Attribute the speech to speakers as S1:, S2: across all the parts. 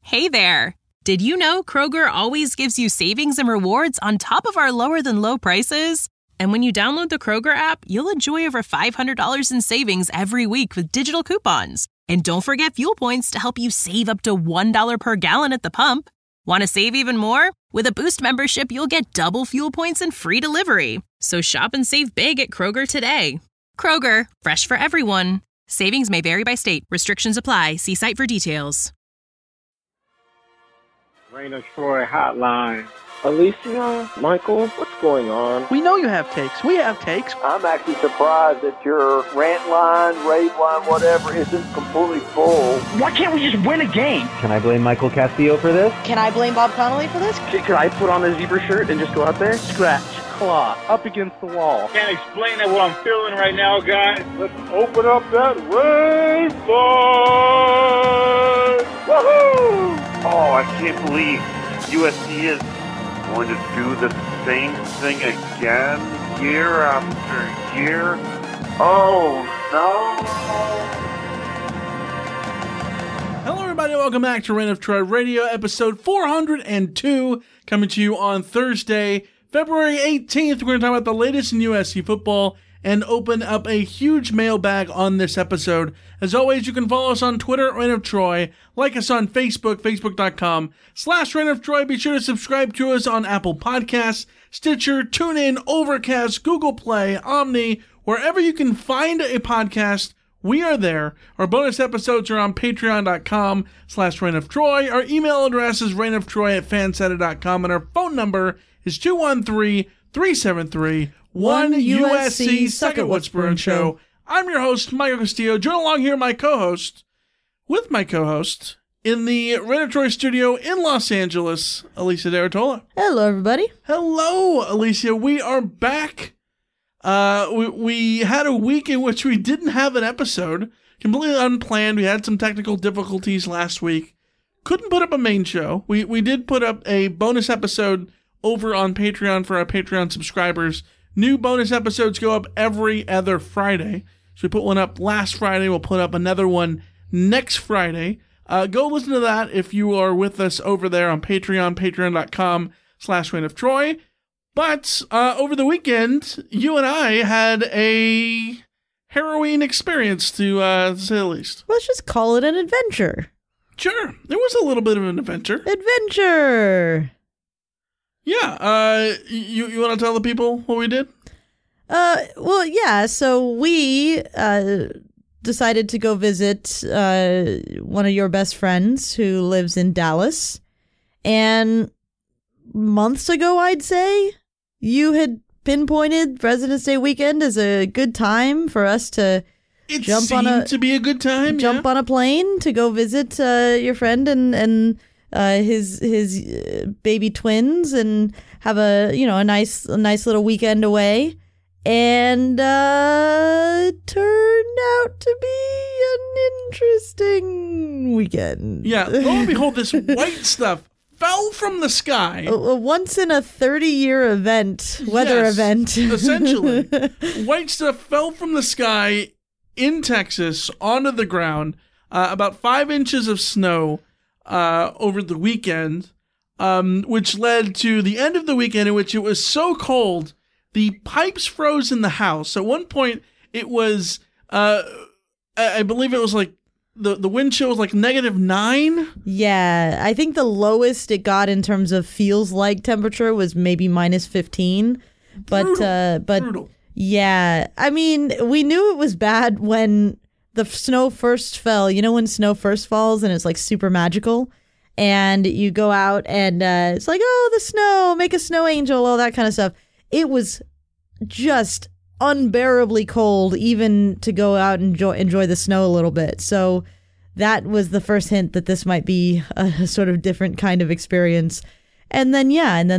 S1: Hey there! Did you know Kroger always gives you savings and rewards on top of our lower-than-low prices? And when you download the Kroger app, you'll enjoy over $500 in savings every week with digital coupons. And don't forget fuel points to help you save up to $1 per gallon at the pump. Want to save even more? With a Boost membership, you'll get double fuel points and free delivery. So shop and save big at Kroger today. Kroger, fresh for everyone. Savings may vary by state. Restrictions apply. See site for details.
S2: Reign of Troy hotline.
S3: Alicia, Michael, what's going on?
S4: We know you have takes. We have takes.
S3: I'm actually surprised that your rant line, rave line, whatever, isn't completely full.
S2: Why can't we just win a game?
S5: Can I blame Michael Castillo for this?
S6: Can I blame Bob Connolly for this?
S3: Could I put on a zebra shirt and just go out there?
S2: Scratch, claw, up against the wall. Can't explain that what I'm feeling right now, guys. Let's open up that rave line. Woohoo!
S7: Oh, I can't believe USC is going to do the same thing again, year after year. Oh, no.
S8: Hello, everybody. Welcome back to Reign of Troy Radio, episode 402, coming to you on Thursday, February 18th. We're going to talk about the latest in USC football and open up a huge mailbag on this episode. As always, you can follow us on Twitter at Reign of Troy, like us on Facebook, facebook.com/Reign of Troy. Be sure to subscribe to us on Apple Podcasts, Stitcher, TuneIn, Overcast, Google Play, Omni, wherever you can find a podcast. We are there. Our bonus episodes are on patreon.com/Reign of Troy. Our email address is reignoftroy@fansetta.com, and our phone number is 213-373-1USC. Suck it, What's Burn Show. I'm your host, Michael Castillo. Join along here, my co-host, in the Reign of Troy studio in Los Angeles, Alicia Derritola.
S6: Hello, everybody.
S8: Hello, Alicia. We are back. We had a week in which we didn't have an episode, completely unplanned. We had some technical difficulties last week. Couldn't put up a main show. We did put up a bonus episode over on Patreon for our Patreon subscribers. New bonus episodes go up every other Friday. So we put one up last Friday. We'll put up another one next Friday. Go listen to that if you are with us over there on Patreon, patreon.com/Reign of Troy. But over the weekend, you and I had a harrowing experience, to say the least.
S6: Let's just call it an adventure.
S8: Sure. There was a little bit of an adventure.
S6: Adventure!
S8: Yeah. You want to tell the people what we did?
S6: Well, yeah. So we decided to go visit one of your best friends who lives in Dallas. And months ago, I'd say, you had pinpointed President's Day weekend as a good time for us to jump on a plane to go visit your friend and his baby twins and have a nice little weekend away. And turned out to be an interesting weekend.
S8: Yeah, lo and behold, this white stuff fell from the sky.
S6: A once in a 30-year event, weather event.
S8: Essentially. White stuff fell from the sky in Texas onto the ground. About 5 inches of snow over the weekend, which led to the end of the weekend in which it was so cold, the pipes froze in the house. At one point, it was, I believe it was like, the wind chill was like -9.
S6: Yeah, I think the lowest it got in terms of feels like temperature was maybe -15. Brutal. Yeah, I mean, we knew it was bad when the snow first fell. You know when snow first falls and it's like super magical? And you go out and it's like, oh, the snow, make a snow angel, all that kind of stuff. It was just unbearably cold even to go out and enjoy the snow a little bit. So that was the first hint that this might be a sort of different kind of experience. And then,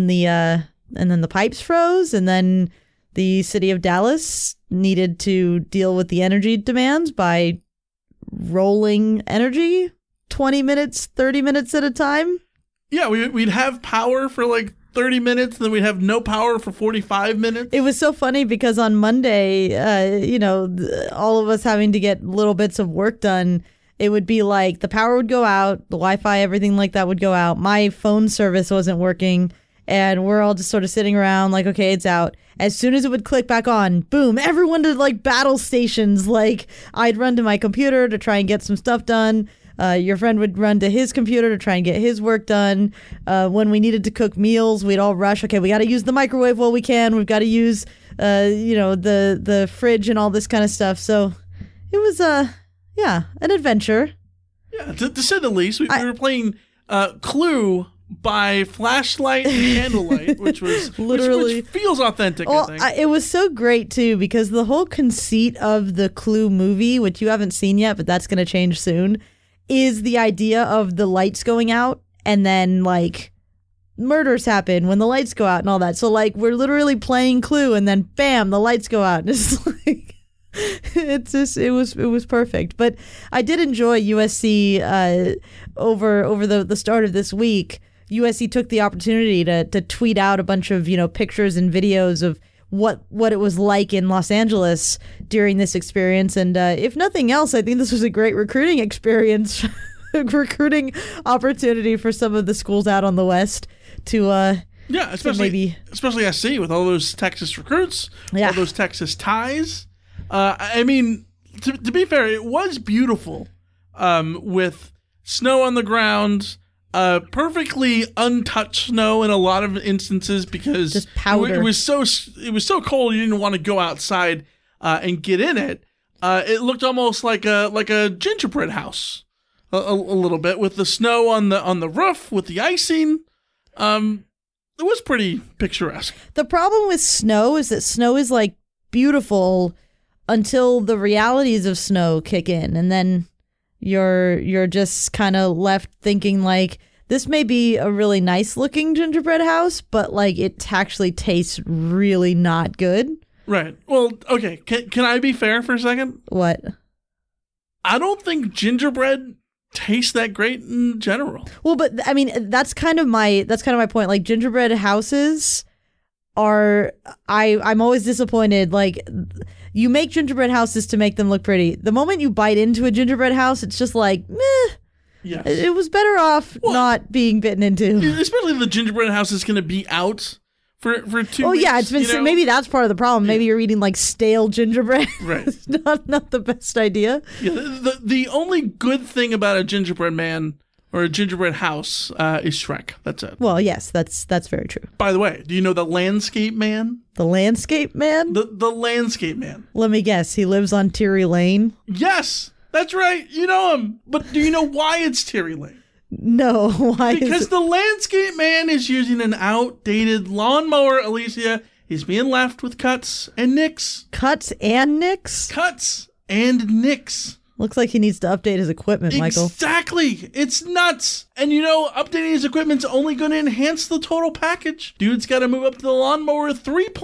S6: the pipes froze, and then the city of Dallas needed to deal with the energy demands by rolling energy 20 minutes, 30 minutes at a time.
S8: Yeah, we'd have power for like 30 minutes, then we'd have no power for 45 minutes.
S6: It was so funny because on Monday, all of us having to get little bits of work done, it would be like the power would go out, the Wi-Fi, everything like that would go out. My phone service wasn't working, and we're all just sort of sitting around like, okay, it's out. As soon as it would click back on, boom, everyone to like battle stations. Like I'd run to my computer to try and get some stuff done. Your friend would run to his computer to try and get his work done. When we needed to cook meals, we'd all rush. Okay, we got to use the microwave while we can. We've got to use, the fridge and all this kind of stuff. So it was, an adventure.
S8: Yeah, to say the least. We were playing Clue by flashlight and candlelight, which was
S6: literally
S8: which feels authentic.
S6: Well,
S8: I think
S6: it was so great too because the whole conceit of the Clue movie, which you haven't seen yet, but that's going to change soon, is the idea of the lights going out and then like murders happen when the lights go out and all that. So like we're literally playing Clue and then bam, the lights go out. And it's like it was perfect. But I did enjoy USC over the start of this week. USC took the opportunity to tweet out a bunch of pictures and videos of what it was like in Los Angeles during this experience. And if nothing else, I think this was a great recruiting experience, recruiting opportunity for some of the schools out on the West to
S8: especially SC with all those Texas recruits, all those Texas ties. I mean, to be fair, it was beautiful with snow on the ground. Perfectly untouched snow in a lot of instances because
S6: just powder.
S8: It was so cold you didn't want to go outside and get in it. It looked almost like a gingerbread house a little bit with the snow on the roof with the icing. It was pretty picturesque.
S6: The problem with snow is that snow is like beautiful until the realities of snow kick in, and then you're just kind of left thinking like, this may be a really nice looking gingerbread house, but like it actually tastes really not good.
S8: Right. Well, okay. Can I be fair for a second?
S6: What?
S8: I don't think gingerbread tastes that great in general.
S6: Well, but I mean, that's kind of my point. Like gingerbread houses are, I'm always disappointed. Like, you make gingerbread houses to make them look pretty. The moment you bite into a gingerbread house, it's just like, meh.
S8: Yes.
S6: It was better off not being bitten into.
S8: Especially if the gingerbread house is going to be out for 2 weeks.
S6: Oh, yeah. It's been maybe that's part of the problem. Maybe you're eating like stale gingerbread.
S8: Right.
S6: It's not the best idea.
S8: Yeah, the only good thing about a gingerbread man or a gingerbread house is Shrek. That's it.
S6: Well, yes, that's very true.
S8: By the way, do you know the landscape man?
S6: The landscape man?
S8: The landscape man.
S6: Let me guess. He lives on Teary Lane?
S8: Yes, that's right. You know him. But do you know why it's Teary Lane?
S6: No, why?
S8: Because the landscape man is using an outdated lawnmower, Alicia. He's being left with cuts and nicks.
S6: Cuts and nicks?
S8: Cuts and nicks.
S6: Looks like he needs to update his equipment, Michael.
S8: Exactly. It's nuts. And updating his equipment's only going to enhance the total package. Dude's got to move up to the Lawnmower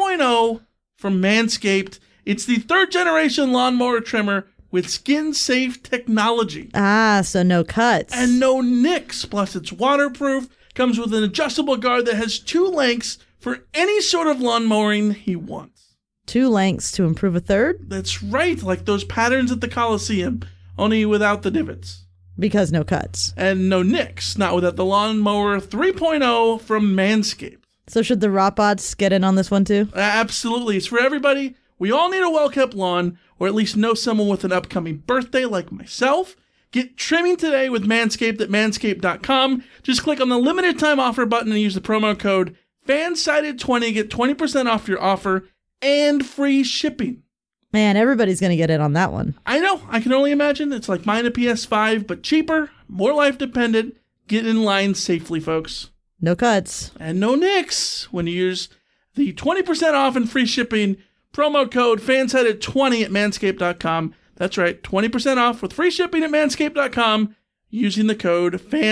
S8: 3.0 from Manscaped. It's the 3rd generation lawnmower trimmer with skin-safe technology.
S6: Ah, so no cuts.
S8: And no nicks. Plus, it's waterproof, comes with an adjustable guard that has 2 lengths for any sort of lawn mowing he wants.
S6: 2 lengths to improve a 3rd?
S8: That's right, like those patterns at the Coliseum, only without the divots.
S6: Because no cuts.
S8: And no nicks, not without the Lawnmower 3.0 from Manscaped.
S6: So should the Robots get in on this one too?
S8: Absolutely. It's for everybody. We all need a well-kept lawn, or at least know someone with an upcoming birthday like myself. Get trimming today with Manscaped at manscaped.com. Just click on the limited time offer button and use the promo code FANSIDED20. Get 20% off your offer and free shipping.
S6: Man, everybody's going to get in on that one.
S8: I know. I can only imagine. It's like buying a PS5, but cheaper, more life dependent. Get in line safely, folks.
S6: No cuts.
S8: And no nicks when you use the 20% off and free shipping promo code FANSIDED20 at manscaped.com. That's right, 20% off with free shipping at manscaped.com using the code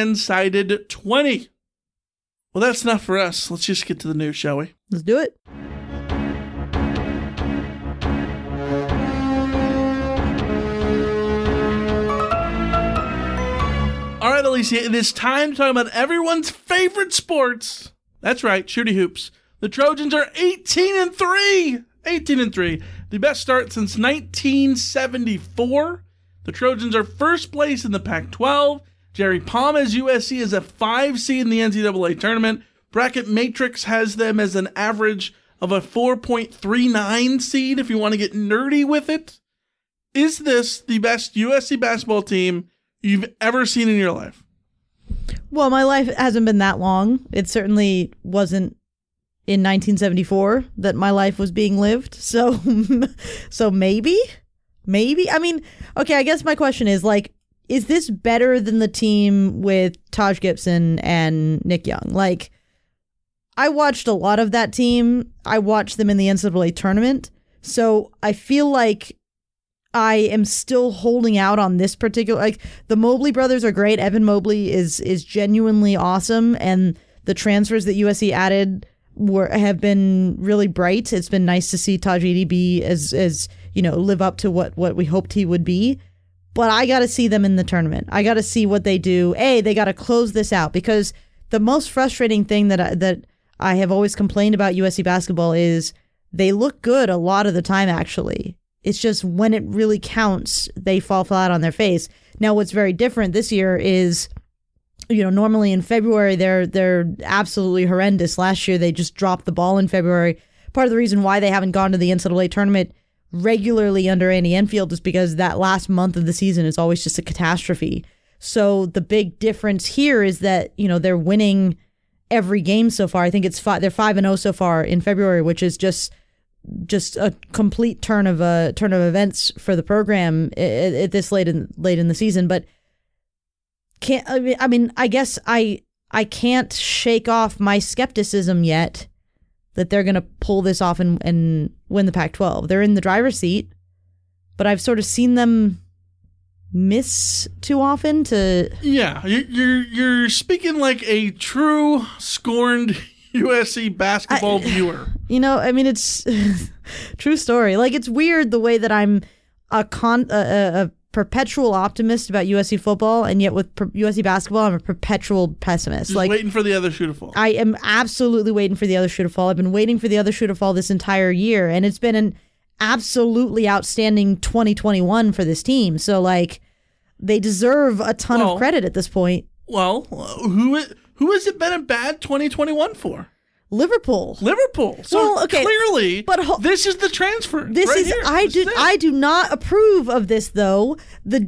S8: FANSIDED20. Well, that's enough for us. Let's just get to the news, shall we?
S6: Let's do it.
S8: All right, Alicia, it is time to talk about everyone's favorite sports. That's right, shooty hoops. The Trojans are 18-3. 18-3. The best start since 1974. The Trojans are first place in the Pac-12. Jerry Palm has USC as a 5 seed in the NCAA tournament. Bracket Matrix has them as an average of a 4.39 seed, if you want to get nerdy with it. Is this the best USC basketball team you've ever seen in your life?
S6: Well, my life hasn't been that long. It certainly wasn't in 1974 that my life was being lived. So maybe. I mean, okay, I guess my question is, like, is this better than the team with Taj Gibson and Nick Young? Like, I watched a lot of that team. I watched them in the NCAA tournament. So I feel like I am still holding out on this particular, like, the Mobley brothers are great. Evan Mobley is genuinely awesome. And the transfers that USC added have been really bright. It's been nice to see Tajidi be as live up to what we hoped he would be. But I got to see them in the tournament. I got to see what they do. They got to close this out, because the most frustrating thing that I have always complained about USC basketball is they look good a lot of the time, actually. It's just when it really counts, they fall flat on their face. Now, what's very different this year is, normally in February, they're absolutely horrendous. Last year, they just dropped the ball in February. Part of the reason why they haven't gone to the NCAA tournament regularly under Andy Enfield is because that last month of the season is always just a catastrophe. So the big difference here is that, they're winning every game so far. I think they're 5-0 so far in February, which is just a complete turn of events for the program at this late in the season. But I guess I can't shake off my skepticism yet that they're going to pull this off and win the Pac-12. They're in the driver's seat, but I've sort of seen them miss too often to... Yeah,
S8: you're speaking like a true scorned USC basketball viewer.
S6: It's true story. Like, it's weird the way that I'm a perpetual optimist about USC football, and yet with USC basketball, I'm a perpetual pessimist.
S8: Just waiting for the other shoe to fall.
S6: I am absolutely waiting for the other shoe to fall. I've been waiting for the other shoe to fall this entire year, and it's been an absolutely outstanding 2021 for this team. So, like, they deserve a ton of credit at this point.
S8: Well, who has it been a bad 2021 for?
S6: Liverpool. So clearly,
S8: this is the transfer.
S6: I do not approve of this, though.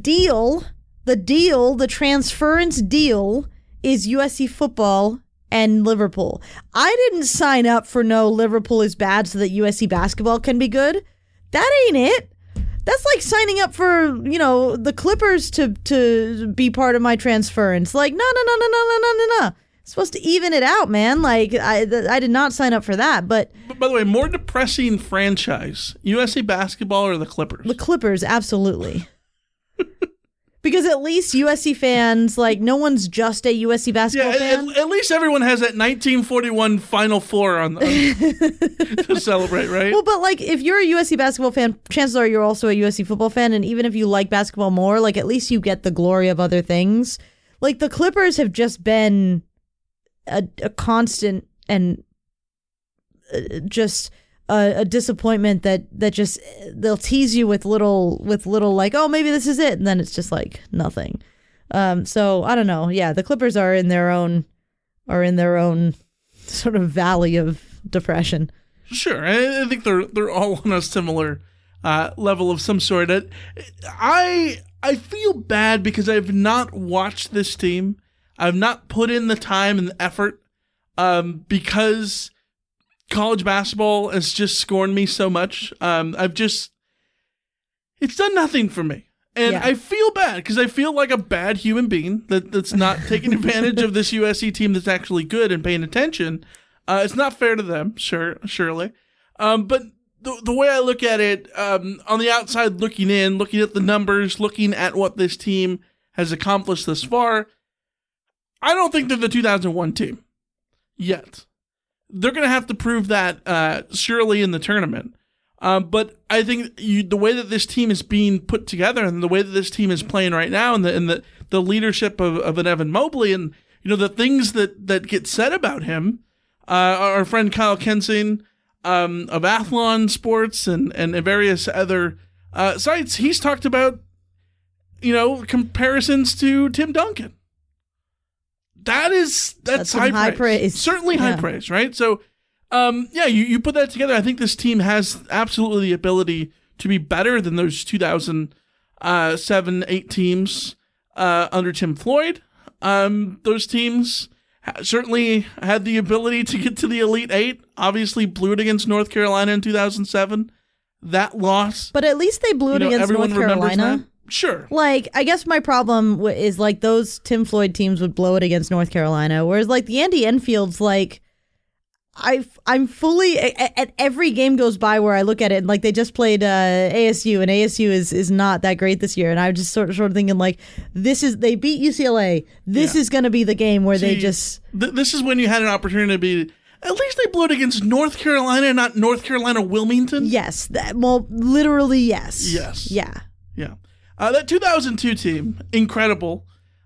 S6: The transference deal is USC football and Liverpool. I didn't sign up for no Liverpool is bad so that USC basketball can be good. That ain't it. That's like signing up for, the Clippers to be part of my transference. Like, no. Supposed to even it out, man. Like, I did not sign up for that. But
S8: by the way, more depressing franchise, USC basketball or the Clippers?
S6: The Clippers, absolutely. Because at least USC fans, like, no one's just a USC basketball fan.
S8: At least everyone has that 1941 Final Four on to celebrate, right?
S6: Well, but, like, if you're a USC basketball fan, chances are you're also a USC football fan. And even if you like basketball more, like, at least you get the glory of other things. Like, the Clippers have just been a constant and just a disappointment that just they'll tease you with little like, oh, maybe this is it, and then it's just like nothing. So I don't know. Yeah, the Clippers are in their own sort of valley of depression.
S8: Sure, I think they're all on a similar level of some sort. I feel bad because I've not watched this team. I've not put in the time and the effort because college basketball has just scorned me so much. It's done nothing for me. And I feel bad because I feel like a bad human being that's not taking advantage of this USC team that's actually good and paying attention. It's not fair to them, surely. But the way I look at it, on the outside looking in, looking at the numbers, looking at what this team has accomplished thus far, I don't think they're the 2001 team yet. They're going to have to prove that surely in the tournament. But I think the way that this team is being put together and the way that this team is playing right now and the leadership of an Evan Mobley and the things that get said about him, our friend Kyle Kensing of Athlon Sports and various other sites, he's talked about comparisons to Tim Duncan. That's high praise. Certainly high praise, right? So, you put that together. I think this team has absolutely the ability to be better than those 2007-8 teams under Tim Floyd. Those teams certainly had the ability to get to the Elite Eight. Obviously, blew it against North Carolina in 2007. That loss,
S6: but at least they blew it against North Carolina.
S8: Sure.
S6: Like, I guess my problem is like those Tim Floyd teams would blow it against North Carolina, whereas like the Andy Enfield's, like, I'm fully at every game goes by where I look at it and like they just played ASU, and ASU is not that great this year, and I'm just sort of thinking like they beat UCLA. This is going to be the game where they just.
S8: This is when you had an opportunity to be. At least they blew it against North Carolina, not North Carolina Wilmington.
S6: Yes, literally yes.
S8: Yes.
S6: Yeah.
S8: Yeah. That 2002 team, incredible.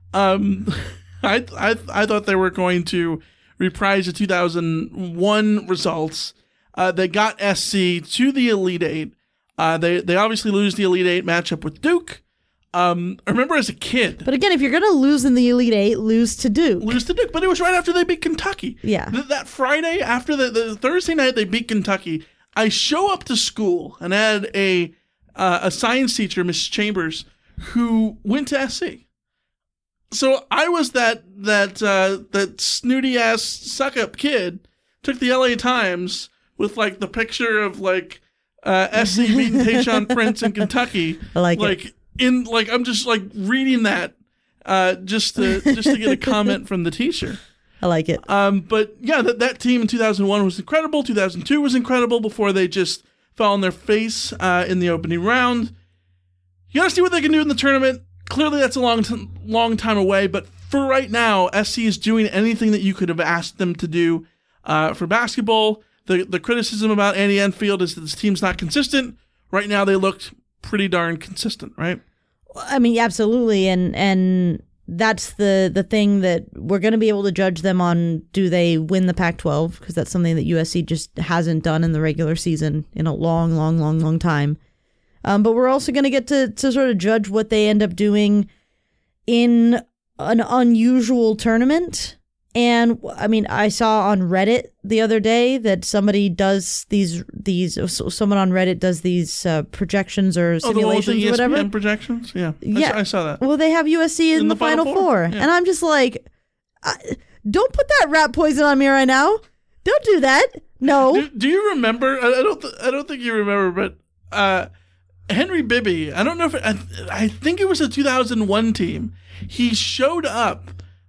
S8: I thought they were going to reprise the 2001 results. They got SC to the Elite Eight. They obviously lose the Elite Eight matchup with Duke. I remember as a kid.
S6: But again, if you're going to lose in the Elite Eight, lose to Duke.
S8: But it was right after they beat Kentucky.
S6: Yeah.
S8: That Friday, after the Thursday night they beat Kentucky, I show up to school and had a science teacher, Miss Chambers, who went to SC. So I was that snooty ass suck up kid, took the LA Times with like the picture of like SC beating Tayshaun Prince in Kentucky.
S6: I like it.
S8: I'm just like reading that just to get a comment from the teacher.
S6: I like it.
S8: But yeah, that team in 2001 was incredible. 2002 was incredible before they just fell on their face in the opening round. You got to see what they can do in the tournament. Clearly, that's a long time away. But for right now, SC is doing anything that you could have asked them to do for basketball. The criticism about Andy Enfield is that this team's not consistent. Right now, they looked pretty darn consistent, right?
S6: I mean, absolutely, and that's the thing that we're going to be able to judge them on. Do they win the Pac-12? Because that's something that USC just hasn't done in the regular season in a long time. But we're also going to get to sort of judge what they end up doing in an unusual tournament. And I mean, I saw on Reddit the other day that somebody does someone on Reddit does these projections or simulations
S8: the
S6: or whatever.
S8: ESPN projections? Yeah. I saw that.
S6: Well, they have USC in the Final Four. Yeah. And I'm just like, don't put that rat poison on me right now. Don't do that. No.
S8: Do you remember? I don't think you remember, but Henry Bibby, I don't know if I think it was a 2001 team. He showed up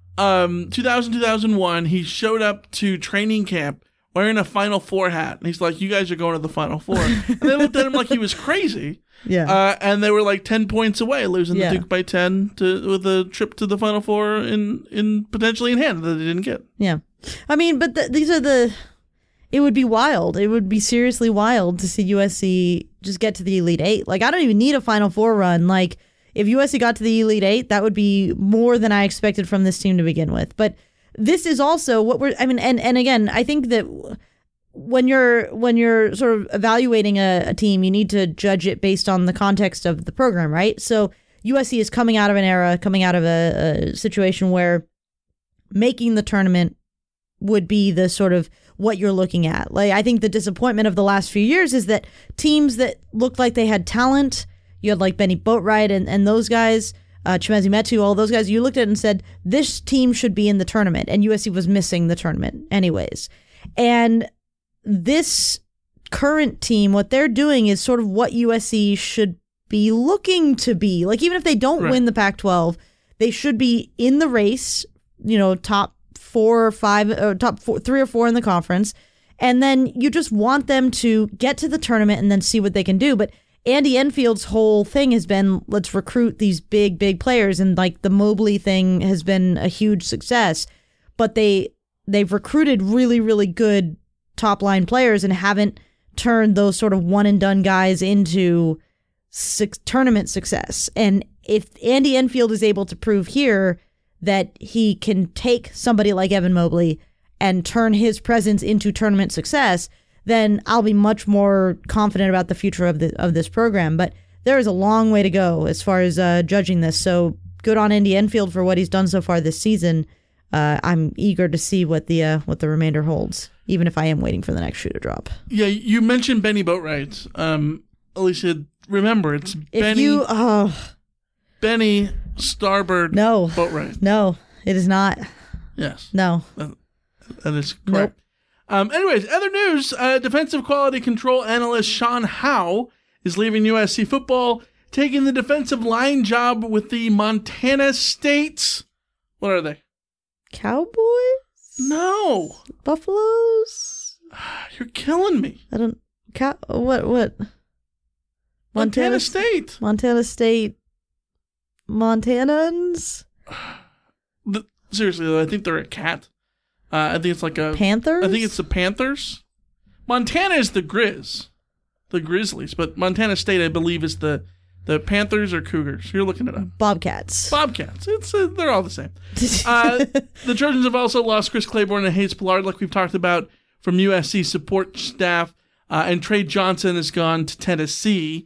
S8: 2001, he showed up to training camp wearing a Final Four hat. And he's like, you guys are going to the Final Four. And they looked at him like he was crazy.
S6: Yeah.
S8: And they were like 10 points away, losing to Duke by 10 with a trip to the Final Four in potentially in hand that they didn't get.
S6: Yeah. I mean, but these are it would be wild. It would be seriously wild to see USC just get to the Elite Eight. Like, I don't even need a Final Four run. Like, if USC got to the Elite Eight, that would be more than I expected from this team to begin with. But this is also what and again, I think that when you're sort of evaluating a team, you need to judge it based on the context of the program, right? So USC is coming out of a situation where making the tournament would be the sort of what you're looking at. Like, I think the disappointment of the last few years is that teams that looked like they had talent, you had like Benny Boatwright and those guys, Chimezie Metu, all those guys, you looked at it and said, this team should be in the tournament. And USC was missing the tournament anyways. And this current team, what they're doing is sort of what USC should be looking to be. Like, even if they don't win the Pac-12, they should be in the race, top 4 or 5, or top 3 or 4 in the conference. And then you just want them to get to the tournament and then see what they can do. But Andy Enfield's whole thing has been, let's recruit these big players. And like the Mobley thing has been a huge success, but they've recruited really, really good top line players and haven't turned those sort of one and done guys into tournament success. And if Andy Enfield is able to prove here that he can take somebody like Evan Mobley and turn his presence into tournament success, then I'll be much more confident about the future of this program. But there is a long way to go as far as judging this. So good on Andy Enfield for what he's done so far this season. I'm eager to see what the remainder holds, even if I am waiting for the next shoe to drop.
S8: Yeah, you mentioned Benny Boatwright. Alicia, remember, it's Benny Starbird Boatwright.
S6: No, it is not.
S8: Yes.
S6: No.
S8: That is correct. Nope. Anyways, other news, defensive quality control analyst Sean Howe is leaving USC football, taking the defensive line job with the Montana State. What are they?
S6: Cowboys?
S8: No.
S6: Buffaloes?
S8: You're killing me.
S6: I don't... What?
S8: Montana State.
S6: Montana State. Montanans?
S8: Seriously, though, I think they're a cat. I think it's like a...
S6: Panthers?
S8: I think it's the Panthers. Montana is the Grizzlies, but Montana State, I believe, is the Panthers or Cougars. You're looking it up.
S6: Bobcats.
S8: It's they're all the same. The Trojans have also lost Chris Claiborne and Hayes Pollard, like we've talked about, from USC support staff, and Trey Johnson has gone to Tennessee.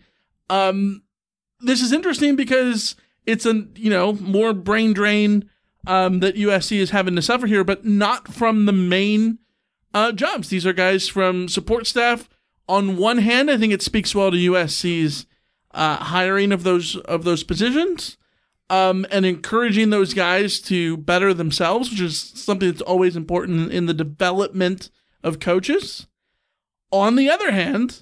S8: This is interesting because it's a more brain drain that USC is having to suffer here, but not from the main jobs. These are guys from support staff. On one hand, I think it speaks well to USC's hiring of those positions, and encouraging those guys to better themselves, which is something that's always important in the development of coaches. On the other hand,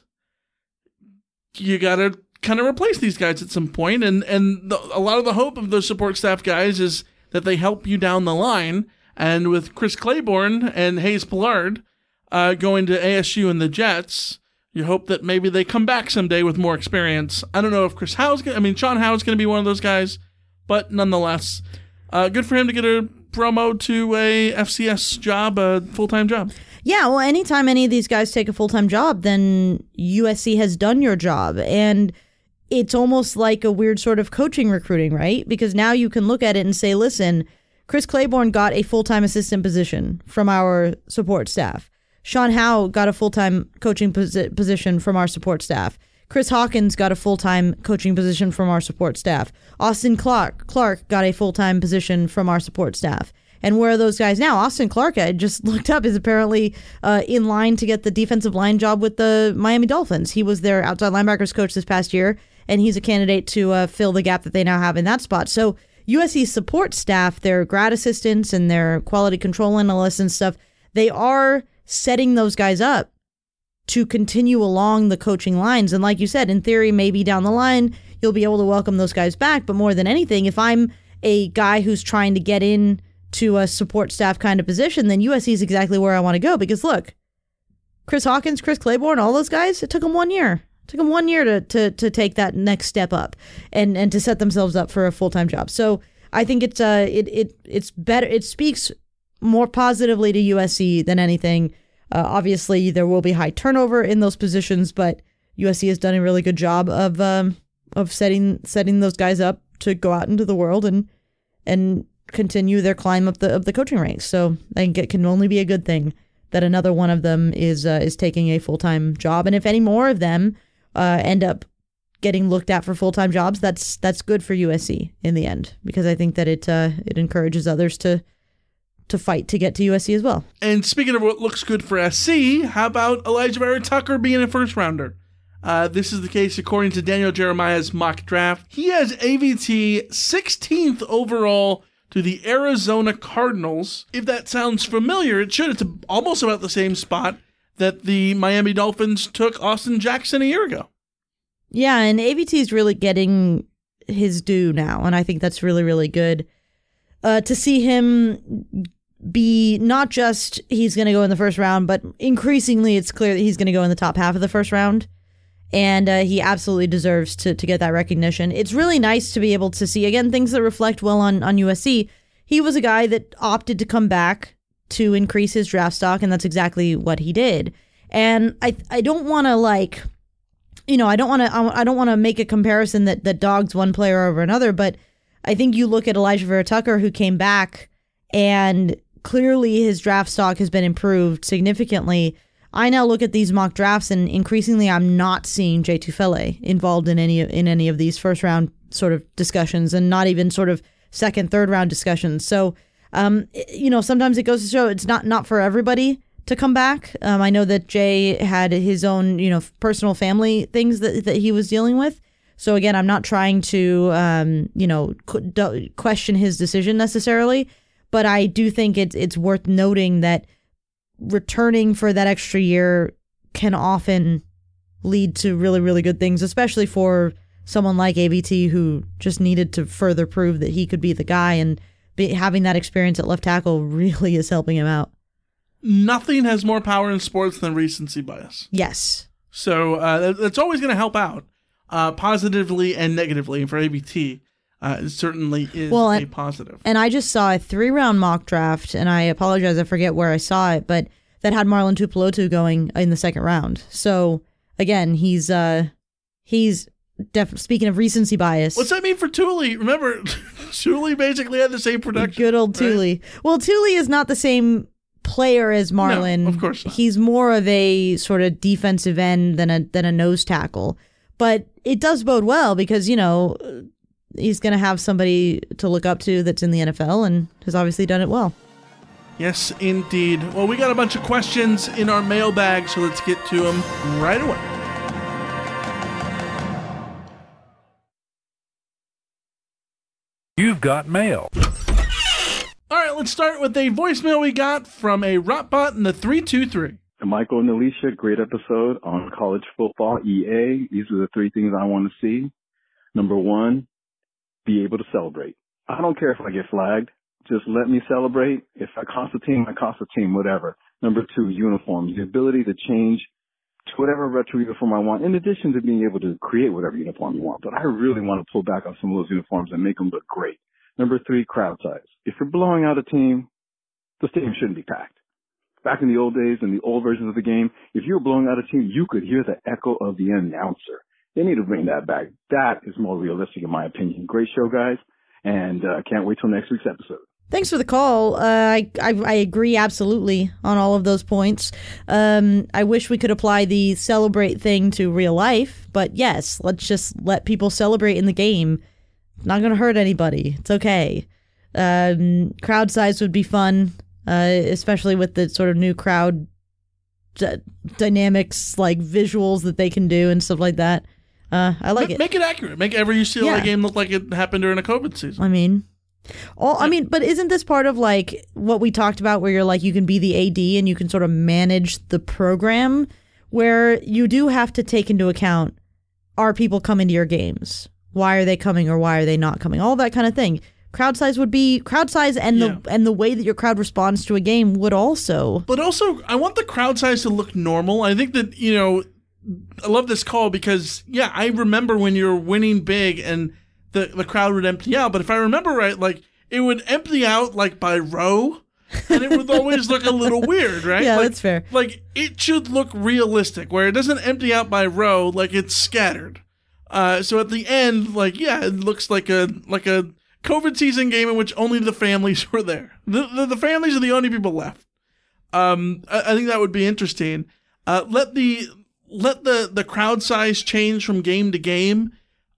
S8: you got to kind of replace these guys at some point, and a lot of the hope of those support staff guys is that they help you down the line. And with Chris Claiborne and Hayes Pollard going to ASU and the Jets, you hope that maybe they come back someday with more experience. I don't know if Sean Howe's going to be one of those guys, but nonetheless, good for him to get a promo to a FCS job, a full-time job.
S6: Yeah, well, anytime any of these guys take a full-time job, then USC has done your job. And it's almost like a weird sort of coaching recruiting, right? Because now you can look at it and say, listen, Chris Claiborne got a full-time assistant position from our support staff. Sean Howe got a full-time coaching position from our support staff. Chris Hawkins got a full-time coaching position from our support staff. Austin Clark got a full-time position from our support staff. And where are those guys now? Austin Clark, I just looked up, is apparently in line to get the defensive line job with the Miami Dolphins. He was their outside linebackers coach this past year, and he's a candidate to fill the gap that they now have in that spot. So USC support staff, their grad assistants and their quality control analysts and stuff, they are setting those guys up to continue along the coaching lines. And like you said, in theory, maybe down the line, you'll be able to welcome those guys back. But more than anything, if I'm a guy who's trying to get in to a support staff kind of position, then USC is exactly where I want to go. Because look, Chris Hawkins, Chris Claiborne, all those guys, it took them 1 year. It took them 1 year to take that next step up and to set themselves up for a full-time job. So I think it's better. It speaks more positively to USC than anything. Obviously, there will be high turnover in those positions, but USC has done a really good job of setting those guys up to go out into the world and continue their climb up the coaching ranks. So I think it can only be a good thing that another one of them is taking a full-time job. And if any more of them end up getting looked at for full-time jobs, that's good for USC in the end, because I think that it encourages others to fight to get to USC as well.
S8: And speaking of what looks good for SC, how about Elijah Vera Tucker being a first-rounder? This is the case according to Daniel Jeremiah's mock draft. He has AVT 16th overall to the Arizona Cardinals. If that sounds familiar, it should. It's almost about the same spot that the Miami Dolphins took Austin Jackson a year ago.
S6: Yeah, and AVT is really getting his due now, and I think that's really, really good. To see him be not just he's going to go in the first round, but increasingly it's clear that he's going to go in the top half of the first round. And he absolutely deserves to get that recognition. It's really nice to be able to see, again, things that reflect well on USC. He was a guy that opted to come back to increase his draft stock, and that's exactly what he did. And I don't want to I don't want to make a comparison that dogs one player over another, but I think you look at Elijah Vera Tucker, who came back, and clearly his draft stock has been improved significantly. I now look at these mock drafts, and increasingly I'm not seeing Jay Tufele involved in any of these first round sort of discussions, and not even sort of second, third round discussions. So, sometimes it goes to show it's not for everybody to come back. I know that Jay had his own, personal family things that he was dealing with. So again, I'm not trying to, question his decision necessarily, but I do think it's worth noting that returning for that extra year can often lead to really, really good things, especially for someone like AVT who just needed to further prove that he could be the guy, and having that experience at left tackle really is helping him out.
S8: Nothing has more power in sports than recency bias.
S6: Yes.
S8: So that's always going to help out positively and negatively. For AVT, it certainly is a positive. And
S6: I just saw a 3-round mock draft, and I apologize, I forget where I saw it, but that had Marlon Tuipulotu going in the second round. So again, he's speaking of recency bias.
S8: What's that mean for Thule? Remember, Thule basically had the same production.
S6: Good old Thule. Right? Well, Thule is not the same player as Marlon.
S8: No, of course not.
S6: He's more of a sort of defensive end than a nose tackle. But it does bode well because, he's going to have somebody to look up to that's in the NFL and has obviously done it well.
S8: Yes, indeed. Well, we got a bunch of questions in our mailbag, so let's get to them right away.
S9: You've got mail.
S8: All right, let's start with a voicemail we got from a Rotbot in the 323.
S10: Michael and Alicia, great episode on college football EA. These are the 3 things I want to see. Number 1, be able to celebrate. I don't care if I get flagged. Just let me celebrate. If I cost a team, I cost a team, whatever. Number 2, uniforms. The ability to change to whatever retro uniform I want, in addition to being able to create whatever uniform you want. But I really want to pull back on some of those uniforms and make them look great. Number 3, crowd size. If you're blowing out a team, the stadium shouldn't be packed. Back in the old days, in the old versions of the game, if you were blowing out a team, you could hear the echo of the announcer. They need to bring that back. That is more realistic, in my opinion. Great show, guys, and can't wait till next week's episode.
S6: Thanks for the call. I agree absolutely on all of those points. I wish we could apply the celebrate thing to real life, but yes, let's just let people celebrate in the game. Not going to hurt anybody. It's okay. Crowd size would be fun, especially with the sort of new crowd dynamics, like visuals that they can do and stuff like that. I like it.
S8: Make it accurate. Make every UCLA game look like it happened during a COVID season.
S6: But isn't this part of like what we talked about where you're like, you can be the AD and you can sort of manage the program, where you do have to take into account, are people coming to your games? Why are they coming or why are they not coming? All that kind of thing. Crowd size would be crowd size, and the way that your crowd responds to a game would also.
S8: But also, I want the crowd size to look normal. I think that, I love this call because, I remember when you're winning big and the crowd would empty out. But if I remember right, like, it would empty out, like, by row, and it would always look a little weird, right?
S6: Yeah, that's fair.
S8: Like, it should look realistic, where it doesn't empty out by row, like it's scattered. So at the end, like, it looks like a COVID season game in which only the families were there. The families are the only people left. I think that would be interesting. Let the crowd size change from game to game.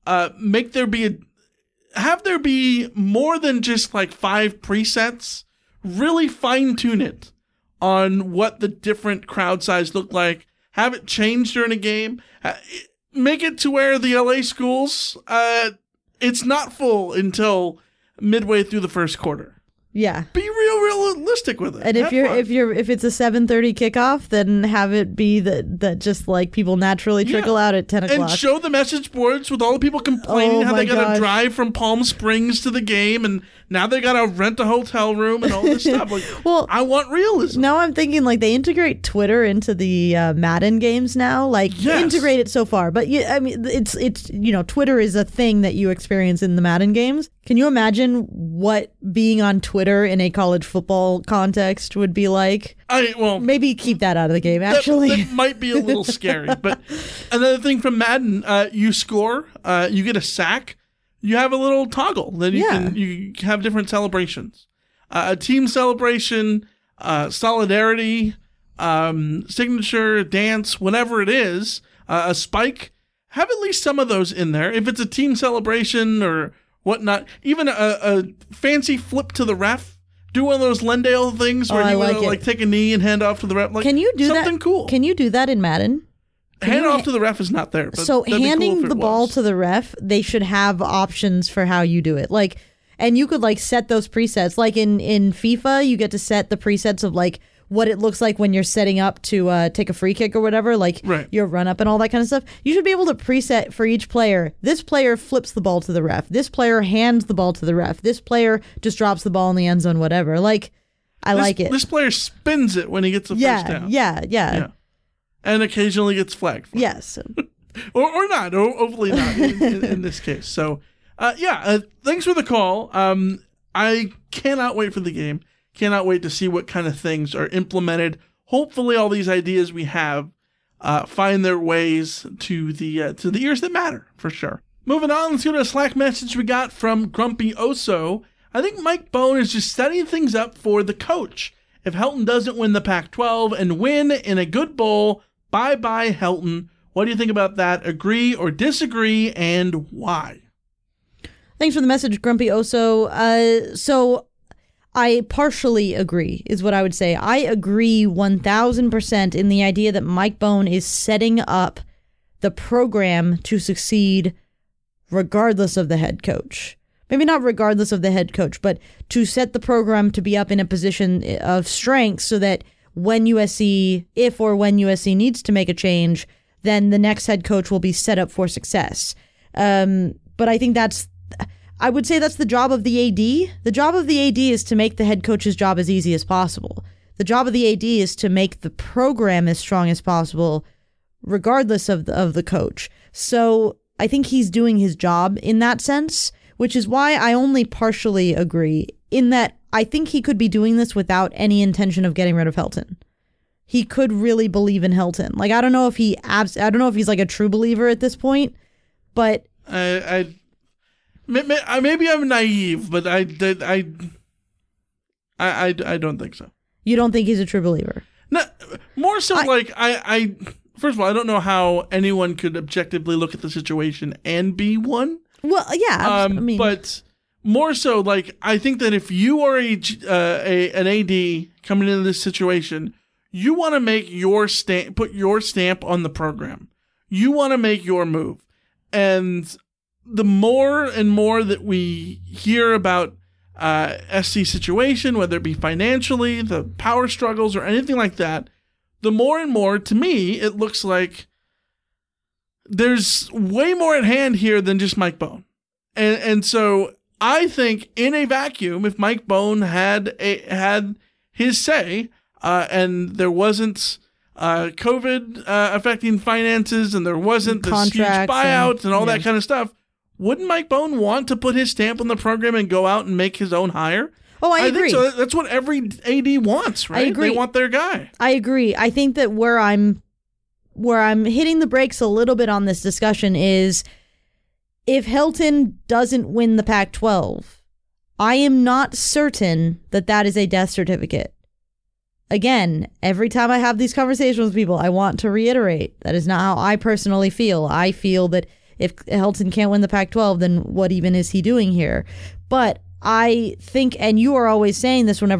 S8: Have there be more than just like 5 presets. Really fine tune it on what the different crowd size look like. Have it change during a game. Make it to where the LA schools, it's not full until midway through the first quarter.
S6: Yeah.
S8: Be realistic with it.
S6: And if it's a 7:30 kickoff, then have it be that just like people naturally trickle out at 10 o'clock.
S8: And show the message boards with all the people complaining how they got to drive from Palm Springs to the game, and now they got to rent a hotel room and all this stuff. Like, I want realism.
S6: Now I'm thinking like they integrate Twitter into the Madden games now. Like integrate it so far, but it's Twitter is a thing that you experience in the Madden games. Can you imagine what being on Twitter in a college football context would be like? Maybe keep that out of the game, actually.
S8: That might be a little scary. But another thing from Madden, you score, you get a sack, you have a little toggle. Then you have different celebrations. A team celebration, solidarity, signature, dance, whatever it is, a spike, have at least some of those in there. If it's a team celebration or whatnot, even a fancy flip to the ref, do one of those Lendale things where you like take a knee and hand off to the ref. Like,
S6: can you do
S8: something
S6: that?
S8: Cool.
S6: Can you do that in Madden?
S8: Hand off to the ref is not there. But
S6: so handing the ball to the ref, they should have options for how you do it. Like, and you could like set those presets. Like in FIFA, you get to set the presets of like what it looks like when you're setting up to take a free kick or whatever, like your run up and all that kind of stuff. You should be able to preset for each player. This player flips the ball to the ref. This player hands the ball to the ref. This player just drops the ball in the end zone, whatever. Like, I like it.
S8: This player spins it when he gets the first down.
S6: Yeah.
S8: And occasionally gets flagged.
S6: Yes.
S8: or not. Or hopefully not in this case. So, thanks for the call. I cannot wait for the game. Cannot wait to see what kind of things are implemented. Hopefully all these ideas we have find their ways to the ears that matter, for sure. Moving on, let's go to a Slack message we got from Grumpy Oso. I think Mike Bohn is just setting things up for the coach. If Helton doesn't win the Pac-12 and win in a good bowl, bye-bye Helton. What do you think about that? Agree or disagree, and why?
S6: Thanks for the message, Grumpy Oso. So I partially agree, is what I would say. I agree 1,000% in the idea that Mike Bohn is setting up the program to succeed regardless of the head coach. Maybe not regardless of the head coach, but to set the program to be up in a position of strength so that when USC, if or when USC needs to make a change, then the next head coach will be set up for success. But I think I would say that's the job of the AD. The job of the AD is to make the head coach's job as easy as possible. The job of the AD is to make the program as strong as possible, regardless of the coach. So I think he's doing his job in that sense, which is why I only partially agree in that I think he could be doing this without any intention of getting rid of Helton. He could really believe in Helton. Like, I don't know if he's like a true believer at this point, but
S8: maybe I'm naive, but I don't think so.
S6: You don't think he's a true believer?
S8: No, more so I first of all, I don't know how anyone could objectively look at the situation and be one.
S6: Well, yeah,
S8: but more so, like, I think that if you are an AD coming into this situation, you want to make your put your stamp on the program. You want to make your move, and the more and more that we hear about SC situation, whether it be financially, the power struggles, or anything like that, the more and more, to me, it looks like there's way more at hand here than just Mike Bohn. And so I think in a vacuum, if Mike Bohn had his say, and there wasn't COVID affecting finances, and there wasn't this huge buyout and all that kind of stuff, wouldn't Mike Bohn want to put his stamp on the program and go out and make his own hire?
S6: Oh, I agree.
S8: Think so. That's what every AD wants, right?
S6: I agree.
S8: They want their guy.
S6: I agree. I think that where I'm hitting the brakes a little bit on this discussion is if Helton doesn't win the Pac-12, I am not certain that is a death certificate. Again, every time I have these conversations with people, I want to reiterate that is not how I personally feel. I feel that if Helton can't win the Pac-12, then what even is he doing here? But I think, and you are always saying this when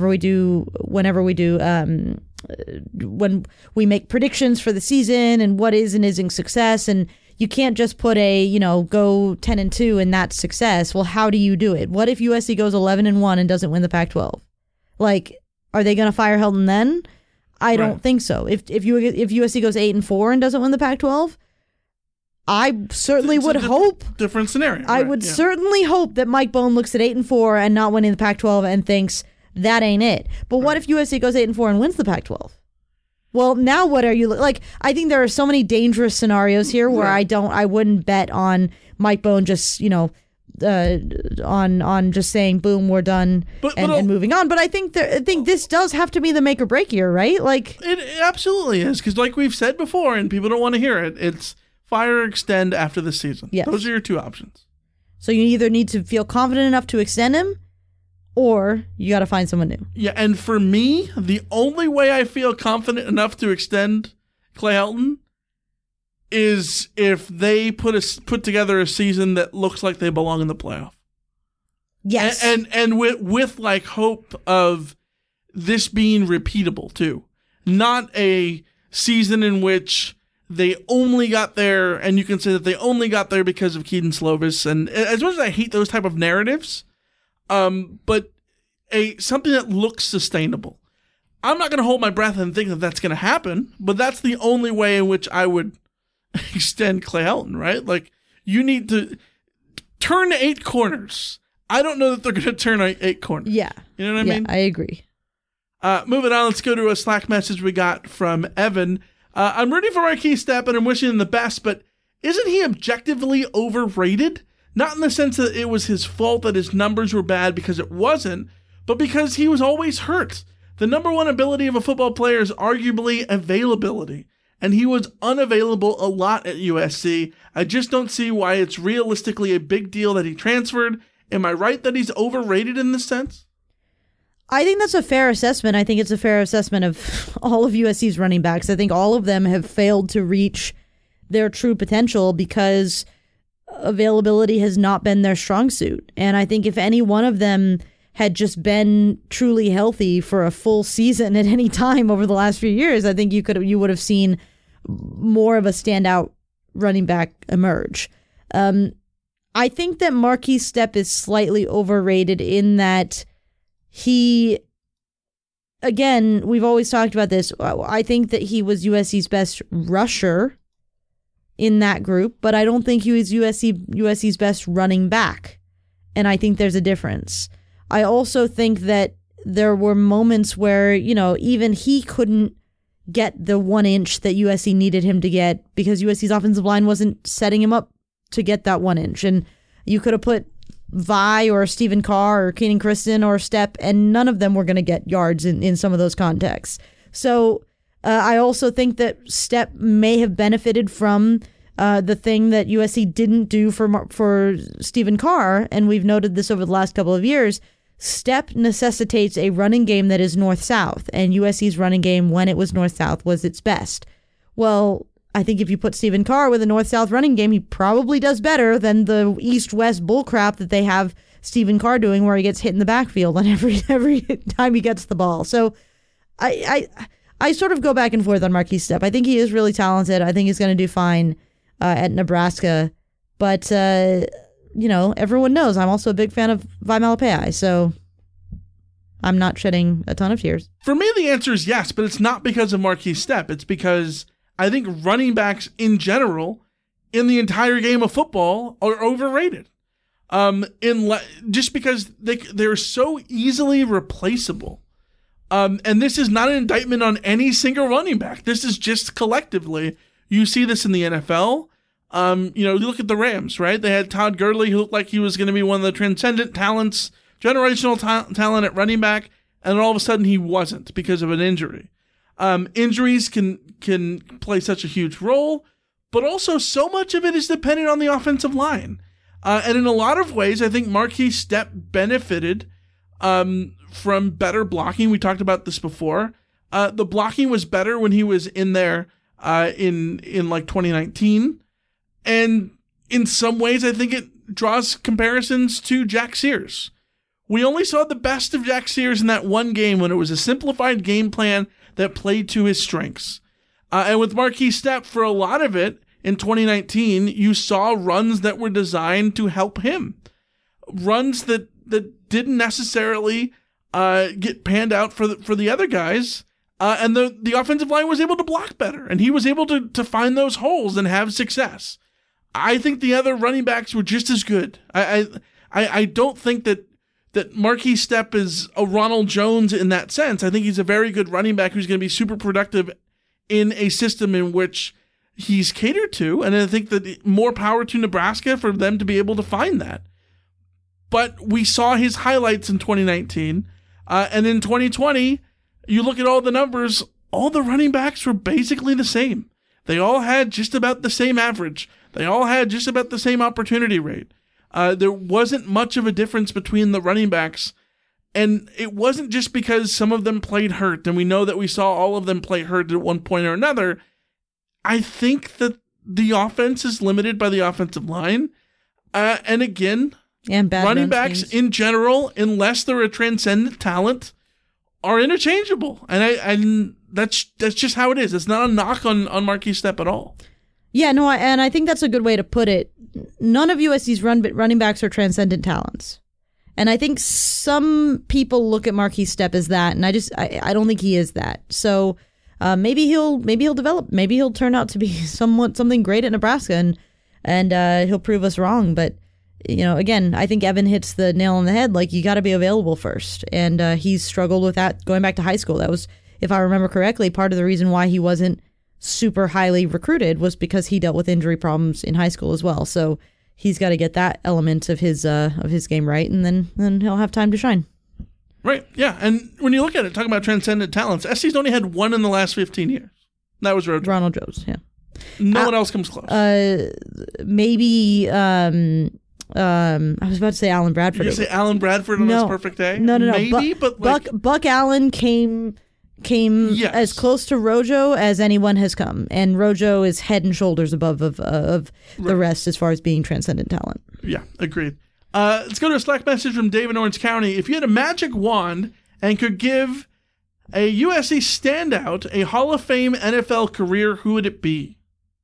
S6: we make predictions for the season and what is and isn't success, and you can't just put go 10-2 and that's success. Well, how do you do it? What if USC goes 11-1 and doesn't win the Pac-12? Like, are they going to fire Helton then? I don't think so. If USC goes 8-4 and doesn't win the Pac-12, I certainly would hope
S8: different scenario.
S6: I would certainly hope that Mike Bohn looks at 8-4 and not winning the Pac-12 and thinks that ain't it. But what if USC goes 8-4 and wins the Pac-12? Well, now what are you like? I think there are so many dangerous scenarios here where I wouldn't bet on Mike Bohn just on just saying boom, we're done and moving on. But I think this does have to be the make or break year, right? Like
S8: it absolutely is, because like we've said before, and people don't want to hear it, it's fire or extend after the season.
S6: Yes.
S8: Those are your two options.
S6: So you either need to feel confident enough to extend him, or you got to find someone new.
S8: Yeah, and for me, the only way I feel confident enough to extend Clay Helton is if they put together a season that looks like they belong in the playoff.
S6: Yes.
S8: And with like hope of this being repeatable too. Not a season in which they only got there, and you can say that they only got there because of Keaton Slovis. And as much as I hate those type of narratives, but something that looks sustainable. I'm not going to hold my breath and think that that's going to happen, but that's the only way in which I would extend Clay Helton, right? Like, you need to turn 8 corners. I don't know that they're going to turn 8 corners.
S6: Yeah.
S8: You know what I mean?
S6: I agree.
S8: Moving on, let's go to a Slack message we got from Evan. I'm rooting for Marquise Stepp and I'm wishing him the best, but isn't he objectively overrated? Not in the sense that it was his fault that his numbers were bad, because it wasn't, but because he was always hurt. The number one ability of a football player is arguably availability, and he was unavailable a lot at USC. I just don't see why it's realistically a big deal that he transferred. Am I right that he's overrated in this sense?
S6: I think that's a fair assessment. I think it's a fair assessment of all of USC's running backs. I think all of them have failed to reach their true potential because availability has not been their strong suit. And I think if any one of them had just been truly healthy for a full season at any time over the last few years, I think you would have seen more of a standout running back emerge. I think that Marquise Stepp is slightly overrated in that he, again, we've always talked about this. I think that he was USC's best rusher in that group, but I don't think he was USC's best running back. And I think there's a difference. I also think that there were moments where, even he couldn't get the 1 inch that USC needed him to get because USC's offensive line wasn't setting him up to get that 1 inch. And you could have put Vi or Stephen Carr or Keenan Christon or Stepp, and none of them were going to get yards in some of those contexts. So I also think that Stepp may have benefited from the thing that USC didn't do for Stephen Carr, and we've noted this over the last couple of years. Stepp necessitates a running game that is north-south, and USC's running game, when it was north-south, was its best. Well, I think if you put Stephen Carr with a north-south running game, he probably does better than the east-west bullcrap that they have Stephen Carr doing, where he gets hit in the backfield on every time he gets the ball. So I sort of go back and forth on Marquise Stepp. I think he is really talented. I think he's going to do fine at Nebraska. But, everyone knows I'm also a big fan of Vi Malepeai, so I'm not shedding a ton of tears.
S8: For me, the answer is yes, but it's not because of Marquise Stepp. It's because I think running backs in general in the entire game of football are overrated. Just because they're so easily replaceable. And this is not an indictment on any single running back. This is just collectively. You see this in the NFL. You look at the Rams, right? They had Todd Gurley, who looked like he was going to be one of the transcendent talents, generational talent at running back, and all of a sudden he wasn't because of an injury. Injuries can play such a huge role, but also so much of it is dependent on the offensive line. And in a lot of ways, I think Marquise Stepp benefited from better blocking. We talked about this before. The blocking was better when he was in there in like 2019. And in some ways, I think it draws comparisons to Jack Sears. We only saw the best of Jack Sears in that one game when it was a simplified game plan that played to his strengths. And with Marquise Stepp, for a lot of it in 2019, you saw runs that were designed to help him. Runs that didn't necessarily get panned out for the other guys. And the offensive line was able to block better. And he was able to find those holes and have success. I think the other running backs were just as good. I don't think that Marquise Stepp is a Ronald Jones in that sense. I think he's a very good running back who's going to be super productive in a system in which he's catered to. And I think that more power to Nebraska for them to be able to find that. But we saw his highlights in 2019. And in 2020, you look at all the numbers, all the running backs were basically the same. They all had just about the same average. They all had just about the same opportunity rate. There wasn't much of a difference between the running backs. And it wasn't just because some of them played hurt, and we know that we saw all of them play hurt at one point or another. I think that the offense is limited by the offensive line. And again,
S6: and bad
S8: running backs
S6: schemes
S8: in general, unless they're a transcendent talent, are interchangeable. And that's just how it is. It's not a knock on Marquise Stepp at all.
S6: Yeah, no, and I think that's a good way to put it. None of USC's running backs are transcendent talents. And I think some people look at Marquise Stepp as that, and I don't think he is that. So maybe he'll develop. Maybe he'll turn out to be something great at Nebraska, and he'll prove us wrong. But again, I think Evan hits the nail on the head. Like, you got to be available first, and he's struggled with that going back to high school. That was, if I remember correctly, part of the reason why he wasn't super highly recruited was because he dealt with injury problems in high school as well. So he's got to get that element of his game right, and then he'll have time to shine.
S8: Right, yeah. And when you look at it, talking about transcendent talents, SC's only had one in the last 15 years. That was
S6: Ronald Jones, yeah.
S8: No one else comes close.
S6: Maybe, I was about to say Alan Bradford.
S8: Did you say Alan Bradford on his perfect day?
S6: No.
S8: Maybe, but
S6: Buck Allen came
S8: yes.
S6: as close to Rojo as anyone has come, and Rojo is head and shoulders above of the rest as far as being transcendent talent.
S8: Yeah, agreed. Let's go to a Slack message from Dave in Orange County. If you had a magic wand and could give a USC standout a Hall of Fame NFL career, who would it be?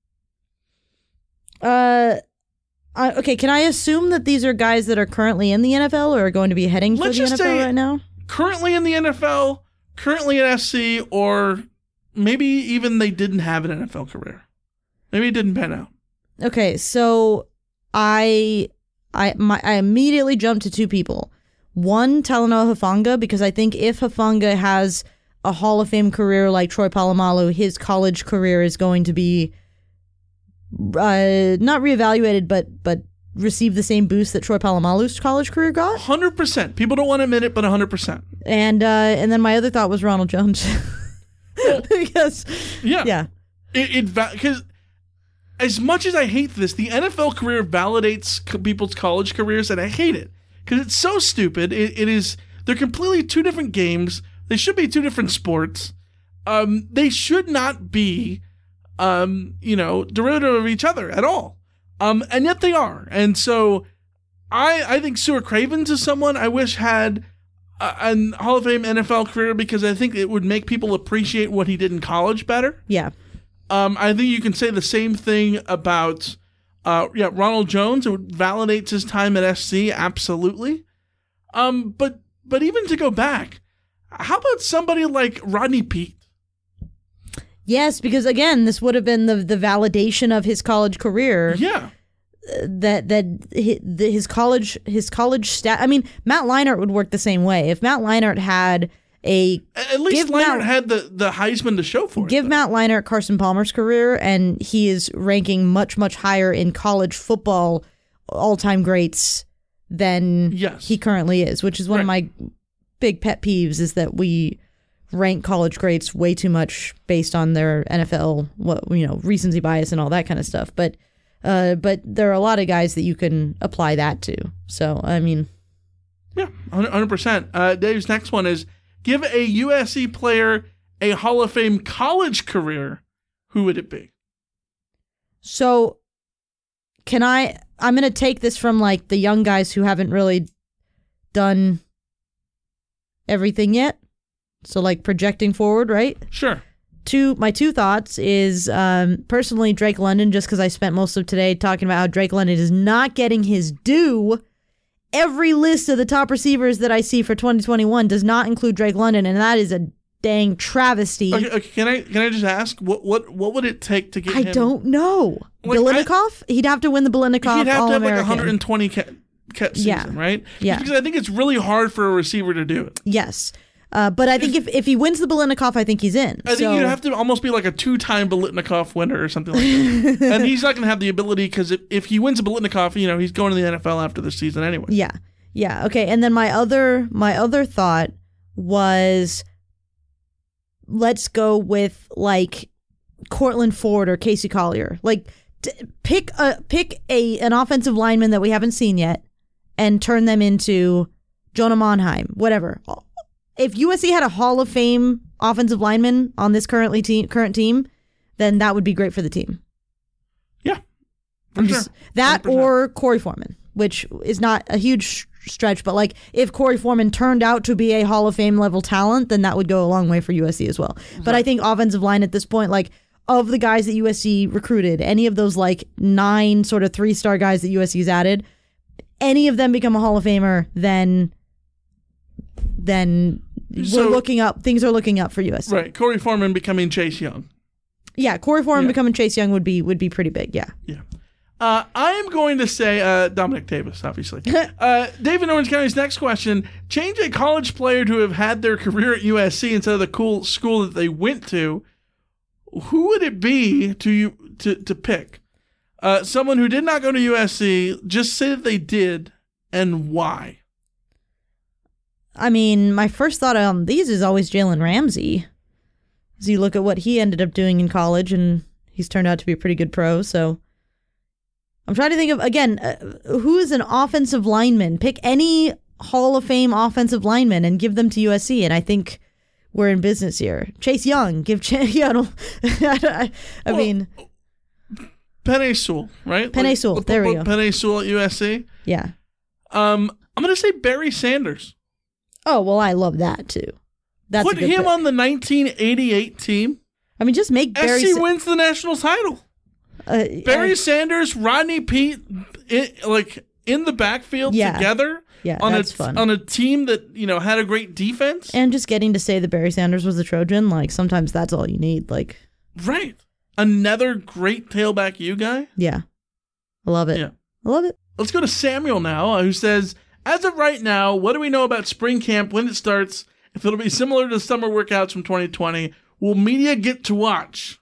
S6: Okay, can I assume that these are guys that are currently in the NFL or are going to be heading for the NFL right now?
S8: Currently in the NFL, currently at SC, or maybe even they didn't have an NFL career. Maybe it didn't pan out.
S6: Okay, so I immediately jumped to two people. One, Talanoa Hufanga, because I think if Hufanga has a Hall of Fame career like Troy Polamalu, his college career is going to be not reevaluated, but receive the same boost that Troy Polamalu's college career got.
S8: 100%. People don't want to admit it, but 100%.
S6: And then my other thought was Ronald Jones. Because
S8: because as much as I hate this, the NFL career validates people's college careers, and I hate it because it's so stupid. They're completely two different games. They should be two different sports. They should not be, derivative of each other at all. And yet they are. And so I think Stuart Cravens is someone I wish had a Hall of Fame NFL career, because I think it would make people appreciate what he did in college better.
S6: Yeah.
S8: I think you can say the same thing about Ronald Jones. It validates his time at SC, absolutely. But even to go back, how about somebody like Rodney Peete?
S6: Yes, because again, this would have been the validation of his college career.
S8: Yeah.
S6: His college stat. I mean, Matt Leinart would work the same way. If Matt Leinart had
S8: at least Leinart had the Heisman to show for it.
S6: Give Matt Leinart Carson Palmer's career, and he is ranking much, much higher in college football all-time greats than he currently is, which is one of my big pet peeves, is that we rank college greats way too much based on their NFL, recency bias and all that kind of stuff. But there are a lot of guys that you can apply that to. So, I mean.
S8: Yeah, 100%. Dave's next one is, give a USC player a Hall of Fame college career, who would it be?
S6: So, I'm going to take this from like the young guys who haven't really done everything yet. So like projecting forward, right?
S8: Sure.
S6: My two thoughts is personally Drake London, just because I spent most of today talking about how Drake London is not getting his due. Every list of the top receivers that I see for 2021 does not include Drake London, and that is a dang travesty.
S8: Okay, can I just ask, what would it take to get him?
S6: I don't know. Like, Biletnikoff? He'd have to win the Biletnikoff
S8: He'd have
S6: All
S8: to have like
S6: American.
S8: 120 season, right?
S6: Yeah.
S8: Because I think it's really hard for a receiver to do it.
S6: Yes. But I think if he wins the Biletnikoff, I think he's in.
S8: I think you'd have to almost be like a 2-time Biletnikoff winner or something like that. And he's not going to have the ability, because if he wins a Biletnikoff, he's going to the NFL after this season anyway.
S6: Yeah. Yeah. Okay. And then my other thought was, let's go with like Cortland Ford or Casey Collier. Like pick an offensive lineman that we haven't seen yet and turn them into Jonah Monheim, whatever. If USC had a Hall of Fame offensive lineman on this current team, then that would be great for the team.
S8: Yeah.
S6: That 100%. Or Corey Foreman, which is not a huge stretch, but like if Corey Foreman turned out to be a Hall of Fame level talent, then that would go a long way for USC as well. Right. But I think offensive line at this point, like of the guys that USC recruited, any of those like 9 sort of 3-star guys that USC's added, any of them become a Hall of Famer, then things are looking up for USC.
S8: Right. Corey Foreman becoming Chase Young.
S6: Yeah, Corey Foreman becoming Chase Young would be pretty big. Yeah.
S8: Yeah. I am going to say Dominic Davis, obviously. David Orange County's next question: change a college player to have had their career at USC instead of the cool school that they went to. Who would it be to pick? Someone who did not go to USC. Just say that they did and why.
S6: I mean, my first thought on these is always Jalen Ramsey. As you look at what he ended up doing in college, and he's turned out to be a pretty good pro. So I'm trying to think of, again, who is an offensive lineman? Pick any Hall of Fame offensive lineman and give them to USC, and I think we're in business here. Chase Young, I mean...
S8: Penei Sewell, right?
S6: Penei Sewell, there we go.
S8: Penei Sewell at USC?
S6: Yeah.
S8: I'm going to say Barry Sanders.
S6: Oh, well, I love that, too. That's
S8: Put him on the 1988 team.
S6: I mean, just make Barry...
S8: SC wins the national title. Barry Sanders, Rodney Peete, in the backfield together.
S6: Yeah,
S8: that's
S6: fun.
S8: On a team that, had a great defense.
S6: And just getting to say that Barry Sanders was a Trojan, like, sometimes that's all you need. Like,
S8: right. Another great tailback U guy.
S6: Yeah. I love it.
S8: Yeah.
S6: I love it.
S8: Let's go to Samuel now, who says, as of right now, what do we know about spring camp, when it starts, if it'll be similar to summer workouts from 2020? Will media get to watch?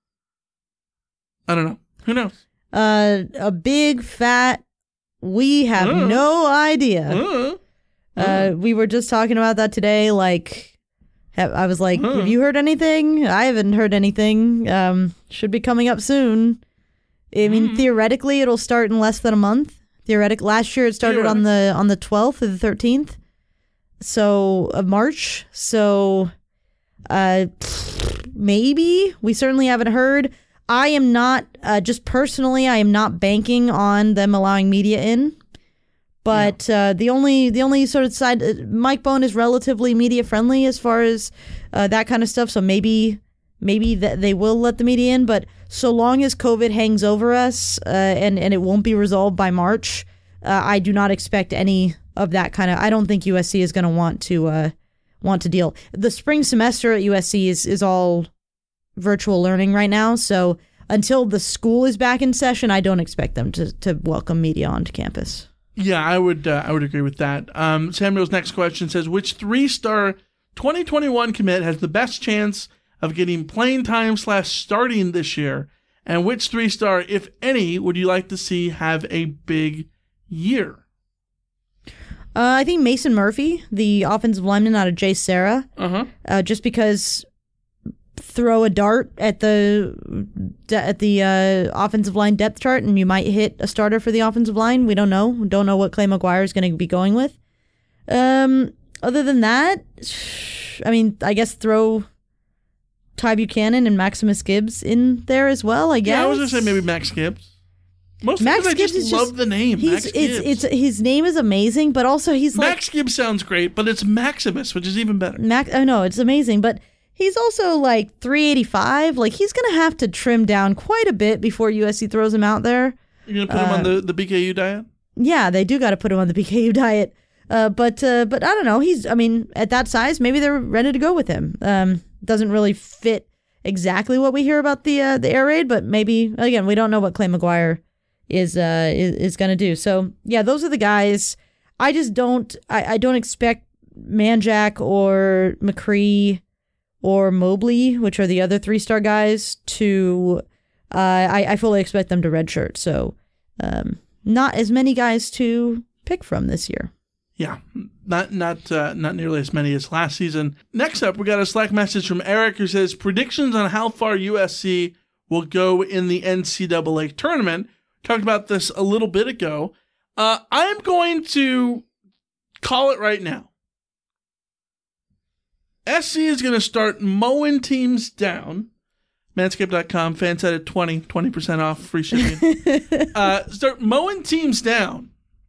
S8: I don't know. Who knows?
S6: A big fat, we have no idea. We were just talking about that today. Like, I was like, have you heard anything? I haven't heard anything. Should be coming up soon. I mean, theoretically, it'll start in less than a month. Last year it started on the 12th or the 13th. Of March. So, maybe. We certainly haven't heard. I am not, just personally, I am not banking on them allowing media in. But the only sort of side, Mike Bohn is relatively media friendly as far as that kind of stuff. So maybe they will let the media in. But so long as COVID hangs over us and it won't be resolved by March, I do not expect any of that kind of. I don't think USC is going to want to deal. The spring semester at USC is all virtual learning right now. So until the school is back in session, I don't expect them to welcome media onto campus.
S8: Yeah, I would agree with that. Samuel's next question says, which 3-star 2021 commit has the best chance of getting playing time / starting this year? And which 3-star, if any, would you like to see have a big year?
S6: I think Mason Murphy, the offensive lineman out of J. Sarah, just because throw a dart at the offensive line depth chart and you might hit a starter for the offensive line. We don't know. We don't know what Clay McGuire is going to be going with. Other than that, I mean, I guess throw Ty Buchanan and Maximus Gibbs in there as well, I guess.
S8: Yeah, I was going to say maybe Max Gibbs. Max Gibbs is love the name. Max Gibbs.
S6: His name is amazing, but also he's like...
S8: Max Gibbs sounds great, but it's Maximus, which is even better.
S6: I know, it's amazing, but he's also like 385. Like, he's going to have to trim down quite a bit before USC throws him out there.
S8: You're going to put him on the BKU diet?
S6: Yeah, they do got to put him on the BKU diet. But I don't know. At that size, maybe they're ready to go with him. Doesn't really fit exactly what we hear about the air raid, but maybe, again, we don't know what Clay McGuire is going to do. So, yeah, those are the guys. I just don't expect Manjack or McCree or Mobley, which are the other 3-star guys, to I fully expect them to redshirt. So not as many guys to pick from this year.
S8: Yeah, not nearly as many as last season. Next up, we got a Slack message from Eric who says, predictions on how far USC will go in the NCAA tournament. Talked about this a little bit ago. I'm going to call it right now. SC is going to start mowing teams down. Manscaped.com, fansite at 20% off, free shipping. Start mowing teams down.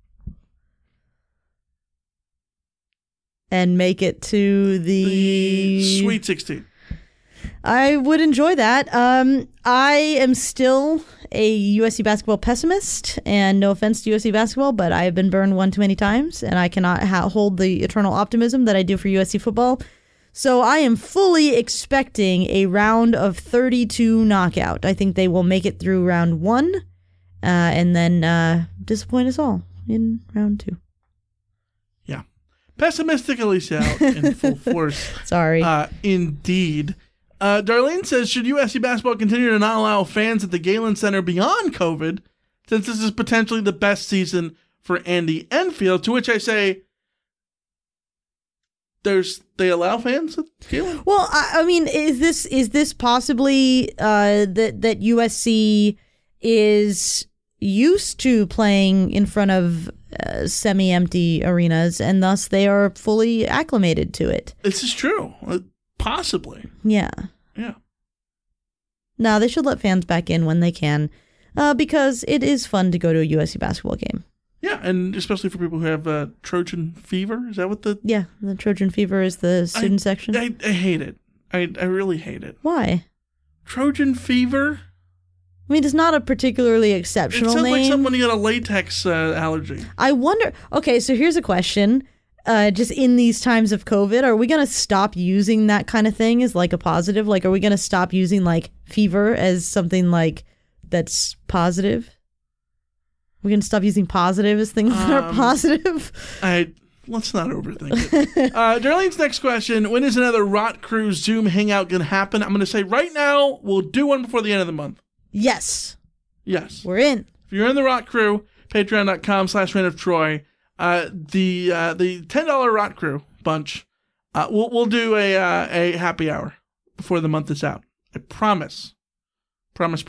S6: And make it to the
S8: Sweet 16.
S6: I would enjoy that. I am still a USC basketball pessimist, and no offense to USC basketball, but I have been burned one too many times, and I cannot hold the eternal optimism that I do for USC football. So I am fully expecting a round of 32 knockout. I think they will make it through round 1, and then disappoint us all in round 2.
S8: Yeah. Pessimistic Alicia out in full force.
S6: Sorry.
S8: Indeed. Darlene says, should USC basketball continue to not allow fans at the Galen Center beyond COVID, since this is potentially the best season for Andy Enfield? To which I say, they allow fans at Galen?
S6: Well, I mean, is this possibly that USC is used to playing in front of semi-empty arenas, and thus they are fully acclimated to it?
S8: This is true. Possibly.
S6: Yeah.
S8: Yeah.
S6: No, they should let fans back in when they can, because it is fun to go to a USC basketball game.
S8: Yeah, and especially for people who have Trojan fever. Is that what the...
S6: Yeah, the Trojan fever is the student section.
S8: I hate it. I really hate it.
S6: Why?
S8: Trojan fever?
S6: I mean, it's not a particularly exceptional name.
S8: It sounds like someone got a latex allergy.
S6: I wonder... Okay, so here's a question. Just in these times of COVID, are we going to stop using that kind of thing as like a positive? Like, are we going to stop using like fever as something like that's positive? We're going to stop using positive as things that are positive?
S8: Let's not overthink it. Darlene's next question, when is another Rot Crew Zoom hangout going to happen? I'm going to say right now, we'll do one before the end of the month.
S6: Yes.
S8: Yes.
S6: We're in.
S8: If you're in the Rot Crew, patreon.com/Reign-of-Troy. The $10 Rot Crew bunch, we'll do a happy hour before the month is out. I promise. Promise.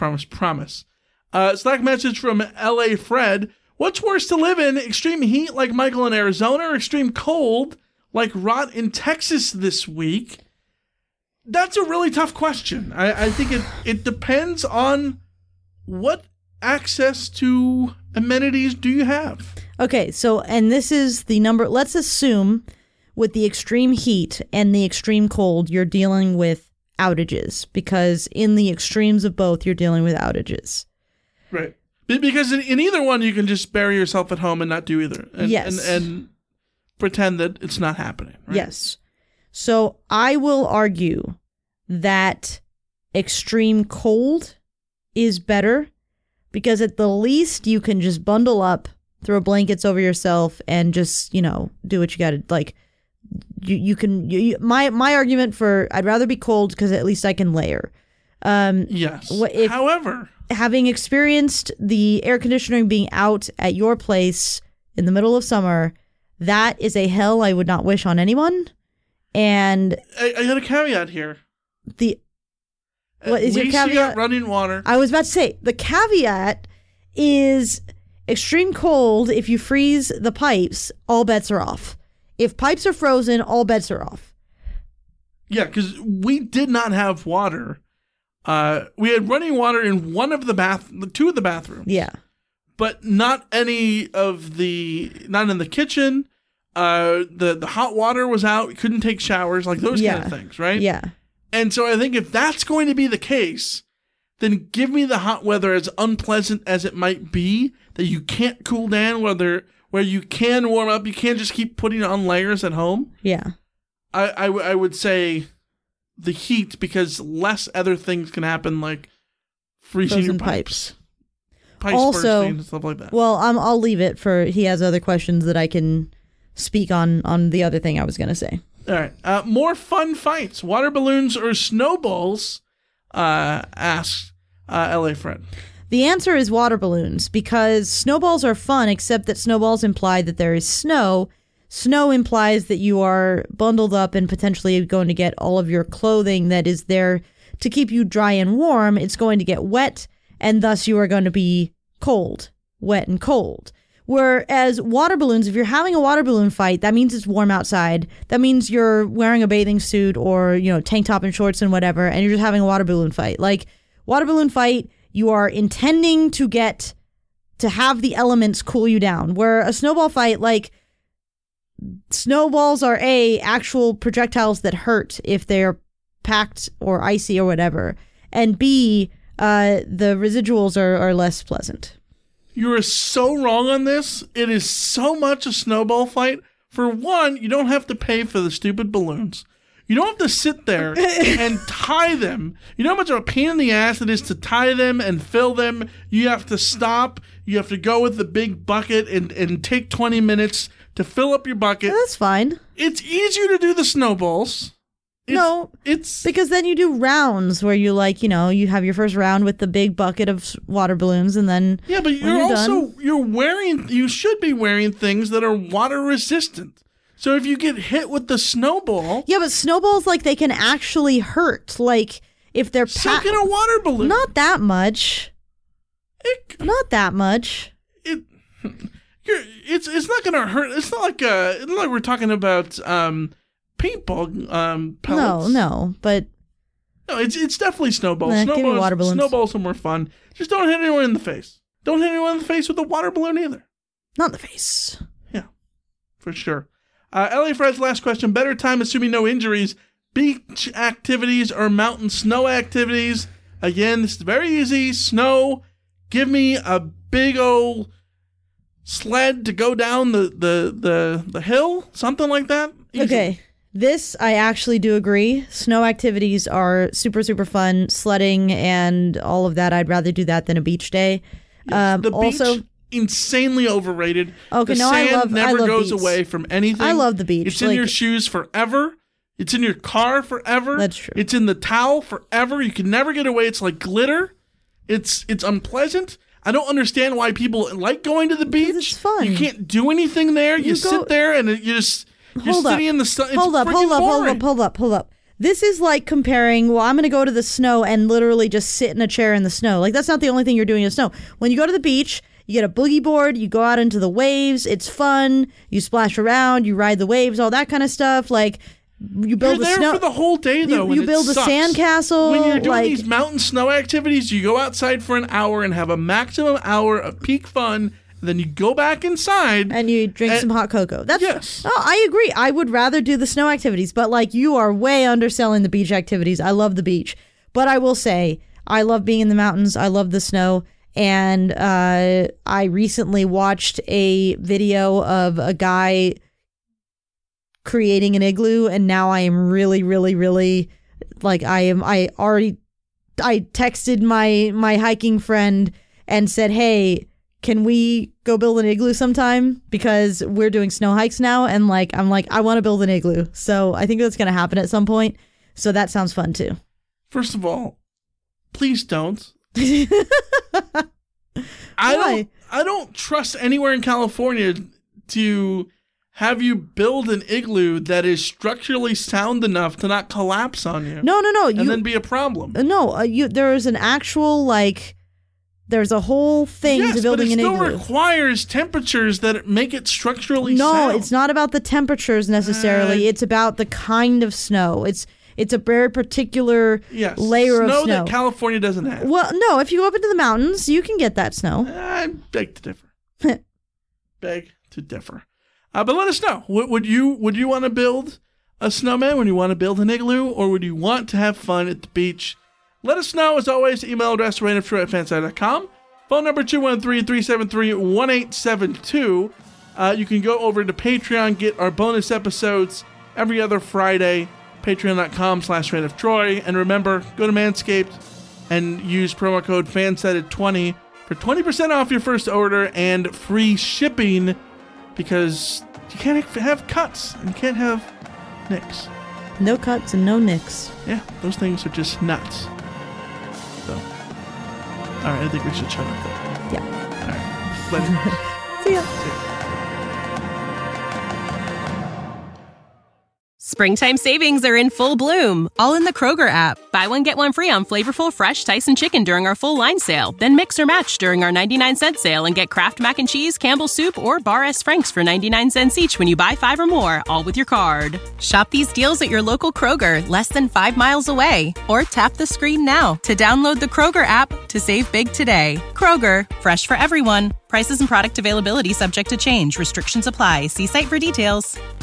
S8: Slack message from LA Fred. What's worse to live in? Extreme heat like Michael in Arizona, or extreme cold like Rot in Texas this week? That's a really tough question. I think it depends on what access to amenities do you have.
S6: Okay, so, and this is the number, let's assume with the extreme heat and the extreme cold, you're dealing with outages, because in the extremes of both, you're dealing with outages.
S8: Right. Because in either one, you can just bury yourself at home and not do either.
S6: Yes.
S8: And pretend that it's not happening. Right?
S6: Yes. So I will argue that extreme cold is better, because at the least you can just bundle up, throw blankets over yourself, and just, do what you got to, like, you can, my argument for, I'd rather be cold because at least I can layer.
S8: Yes. However,
S6: having experienced the air conditioning being out at your place in the middle of summer, that is a hell I would not wish on anyone. And
S8: I got a caveat here.
S6: What is your caveat?
S8: You got running water.
S6: I was about to say, the caveat is extreme cold. If you freeze the pipes, all bets are off. If pipes are frozen, all bets are off.
S8: Yeah, because we did not have water. We had running water in two of the bathrooms.
S6: Yeah.
S8: But not not in the kitchen. The hot water was out. We couldn't take showers, like those kind of things, right?
S6: Yeah.
S8: And so I think if that's going to be the case, then give me the hot weather, as unpleasant as it might be, that you can't cool down, where you can warm up. You can't just keep putting on layers at home.
S6: Yeah.
S8: I would say the heat, because less other things can happen, like freezing your pipes. Pipes
S6: also,
S8: bursting and stuff like that.
S6: Well, I'll leave it for, he has other questions that I can speak on the other thing I was going to say.
S8: All right. More fun fights. Water balloons or snowballs? Asks LA Fred.
S6: The answer is water balloons, because snowballs are fun, except that snowballs imply that there is snow. Snow implies that you are bundled up and potentially going to get all of your clothing that is there to keep you dry and warm. It's going to get wet, and thus you are going to be cold, wet and cold. Whereas water balloons, if you're having a water balloon fight, that means it's warm outside. That means you're wearing a bathing suit or, tank top and shorts and whatever, and you're just having a water balloon fight. Like, water balloon fight, you are intending to have the elements cool you down. Where a snowball fight, like, snowballs are actual projectiles that hurt if they're packed or icy or whatever. And B, the residuals are less pleasant.
S8: You are so wrong on this. It is so much a snowball fight. For one, you don't have to pay for the stupid balloons. You don't have to sit there and tie them. You know how much of a pain in the ass it is to tie them and fill them? You have to stop. You have to go with the big bucket and take 20 minutes to fill up your bucket.
S6: That's fine.
S8: It's easier to do the snowballs. It's
S6: because then you do rounds where you you have your first round with the big bucket of water balloons, and then
S8: but you should be wearing things that are water resistant. So if you get hit with the snowball,
S6: but snowballs, like, they can actually hurt. Like, if they're
S8: so can a water balloon.
S6: Not that much. Not that much.
S8: It's not gonna hurt. It's not like we're talking about paintball pellets.
S6: No, but
S8: no, it's definitely snowballs.
S6: Give me water balloons.
S8: Snowballs are more fun. Just don't hit anyone in the face. Don't hit anyone in the face with a water balloon either.
S6: Not in the face.
S8: Yeah, for sure. LA Fred's last question: better time, assuming no injuries, beach activities or mountain snow activities? Again, this is very easy. Snow. Give me a big old sled to go down the hill, something like that. Easy.
S6: Okay. This, I actually do agree. Snow activities are super, super fun. Sledding and all of that. I'd rather do that than a beach day.
S8: Yes, the beach, insanely overrated.
S6: Okay,
S8: the sand never goes away from anything.
S6: I love the beach.
S8: It's in your shoes forever. It's in your car forever.
S6: That's true.
S8: It's in the towel forever. You can never get away. It's like glitter. It's unpleasant. I don't understand why people like going to the beach.
S6: It's fun.
S8: You can't do anything there. You sit there and you're sitting in the sun.
S6: Hold up. This is like comparing, I'm going to go to the snow and literally just sit in a chair in the snow. Like, that's not the only thing you're doing in the snow. When you go to the beach, you get a boogie board, you go out into the waves, it's fun, you splash around, you ride the waves, all that kind of stuff. Like, you build
S8: You're there for the whole day, though.
S6: You build a sandcastle.
S8: When you're doing these mountain snow activities, you go outside for an hour and have a maximum hour of peak fun. Then you go back inside.
S6: And you drink some hot cocoa.
S8: Yes.
S6: Oh, I agree. I would rather do the snow activities. But, like, you are way underselling the beach activities. I love the beach. But I will say, I love being in the mountains. I love the snow. And I recently watched a video of a guy creating an igloo, and now I am really, really, really, like, I texted my hiking friend and said, hey, can we go build an igloo sometime? Because we're doing snow hikes now, and I'm like, I want to build an igloo. So I think that's going to happen at some point. So that sounds fun too.
S8: First of all, please don't.
S6: Why?
S8: I don't trust anywhere in California to have you build an igloo that is structurally sound enough to not collapse on you.
S6: No.
S8: And then be a problem.
S6: No, there is an actual, there's a whole thing to building an igloo.
S8: Yes, but it still requires temperatures that make it structurally sound.
S6: No, it's not about the temperatures necessarily. It's about the kind of snow. It's a very particular layer of snow.
S8: Snow that California doesn't have.
S6: Well, no, if you go up into the mountains, you can get that snow.
S8: I beg to differ. Beg to differ. But let us know. Would you want to build a snowman? Would you want to build an igloo? Or would you want to have fun at the beach? Let us know. As always, email address randomtroy@fanside.com. Phone number 213-373-1872. You can go over to Patreon, get our bonus episodes every other Friday. Patreon.com/randomtroy. And remember, go to Manscaped and use promo code FANSIDE20 for 20% off your first order and free shipping, because you can't have cuts and you can't have nicks.
S6: No cuts and no nicks.
S8: Yeah, those things are just nuts. So, all right, I think we should shut up there.
S6: Yeah.
S8: All right. Later.
S6: See ya.
S1: Springtime savings are in full bloom, all in the Kroger app. Buy one, get one free on flavorful, fresh Tyson chicken during our full line sale. Then mix or match during our 99-cent sale and get Kraft Mac and Cheese, Campbell's Soup, or Bar S. Frank's for 99 cents each when you buy 5 or more, all with your card. Shop these deals at your local Kroger, less than 5 miles away. Or tap the screen now to download the Kroger app to save big today. Kroger, fresh for everyone. Prices and product availability subject to change. Restrictions apply. See site for details.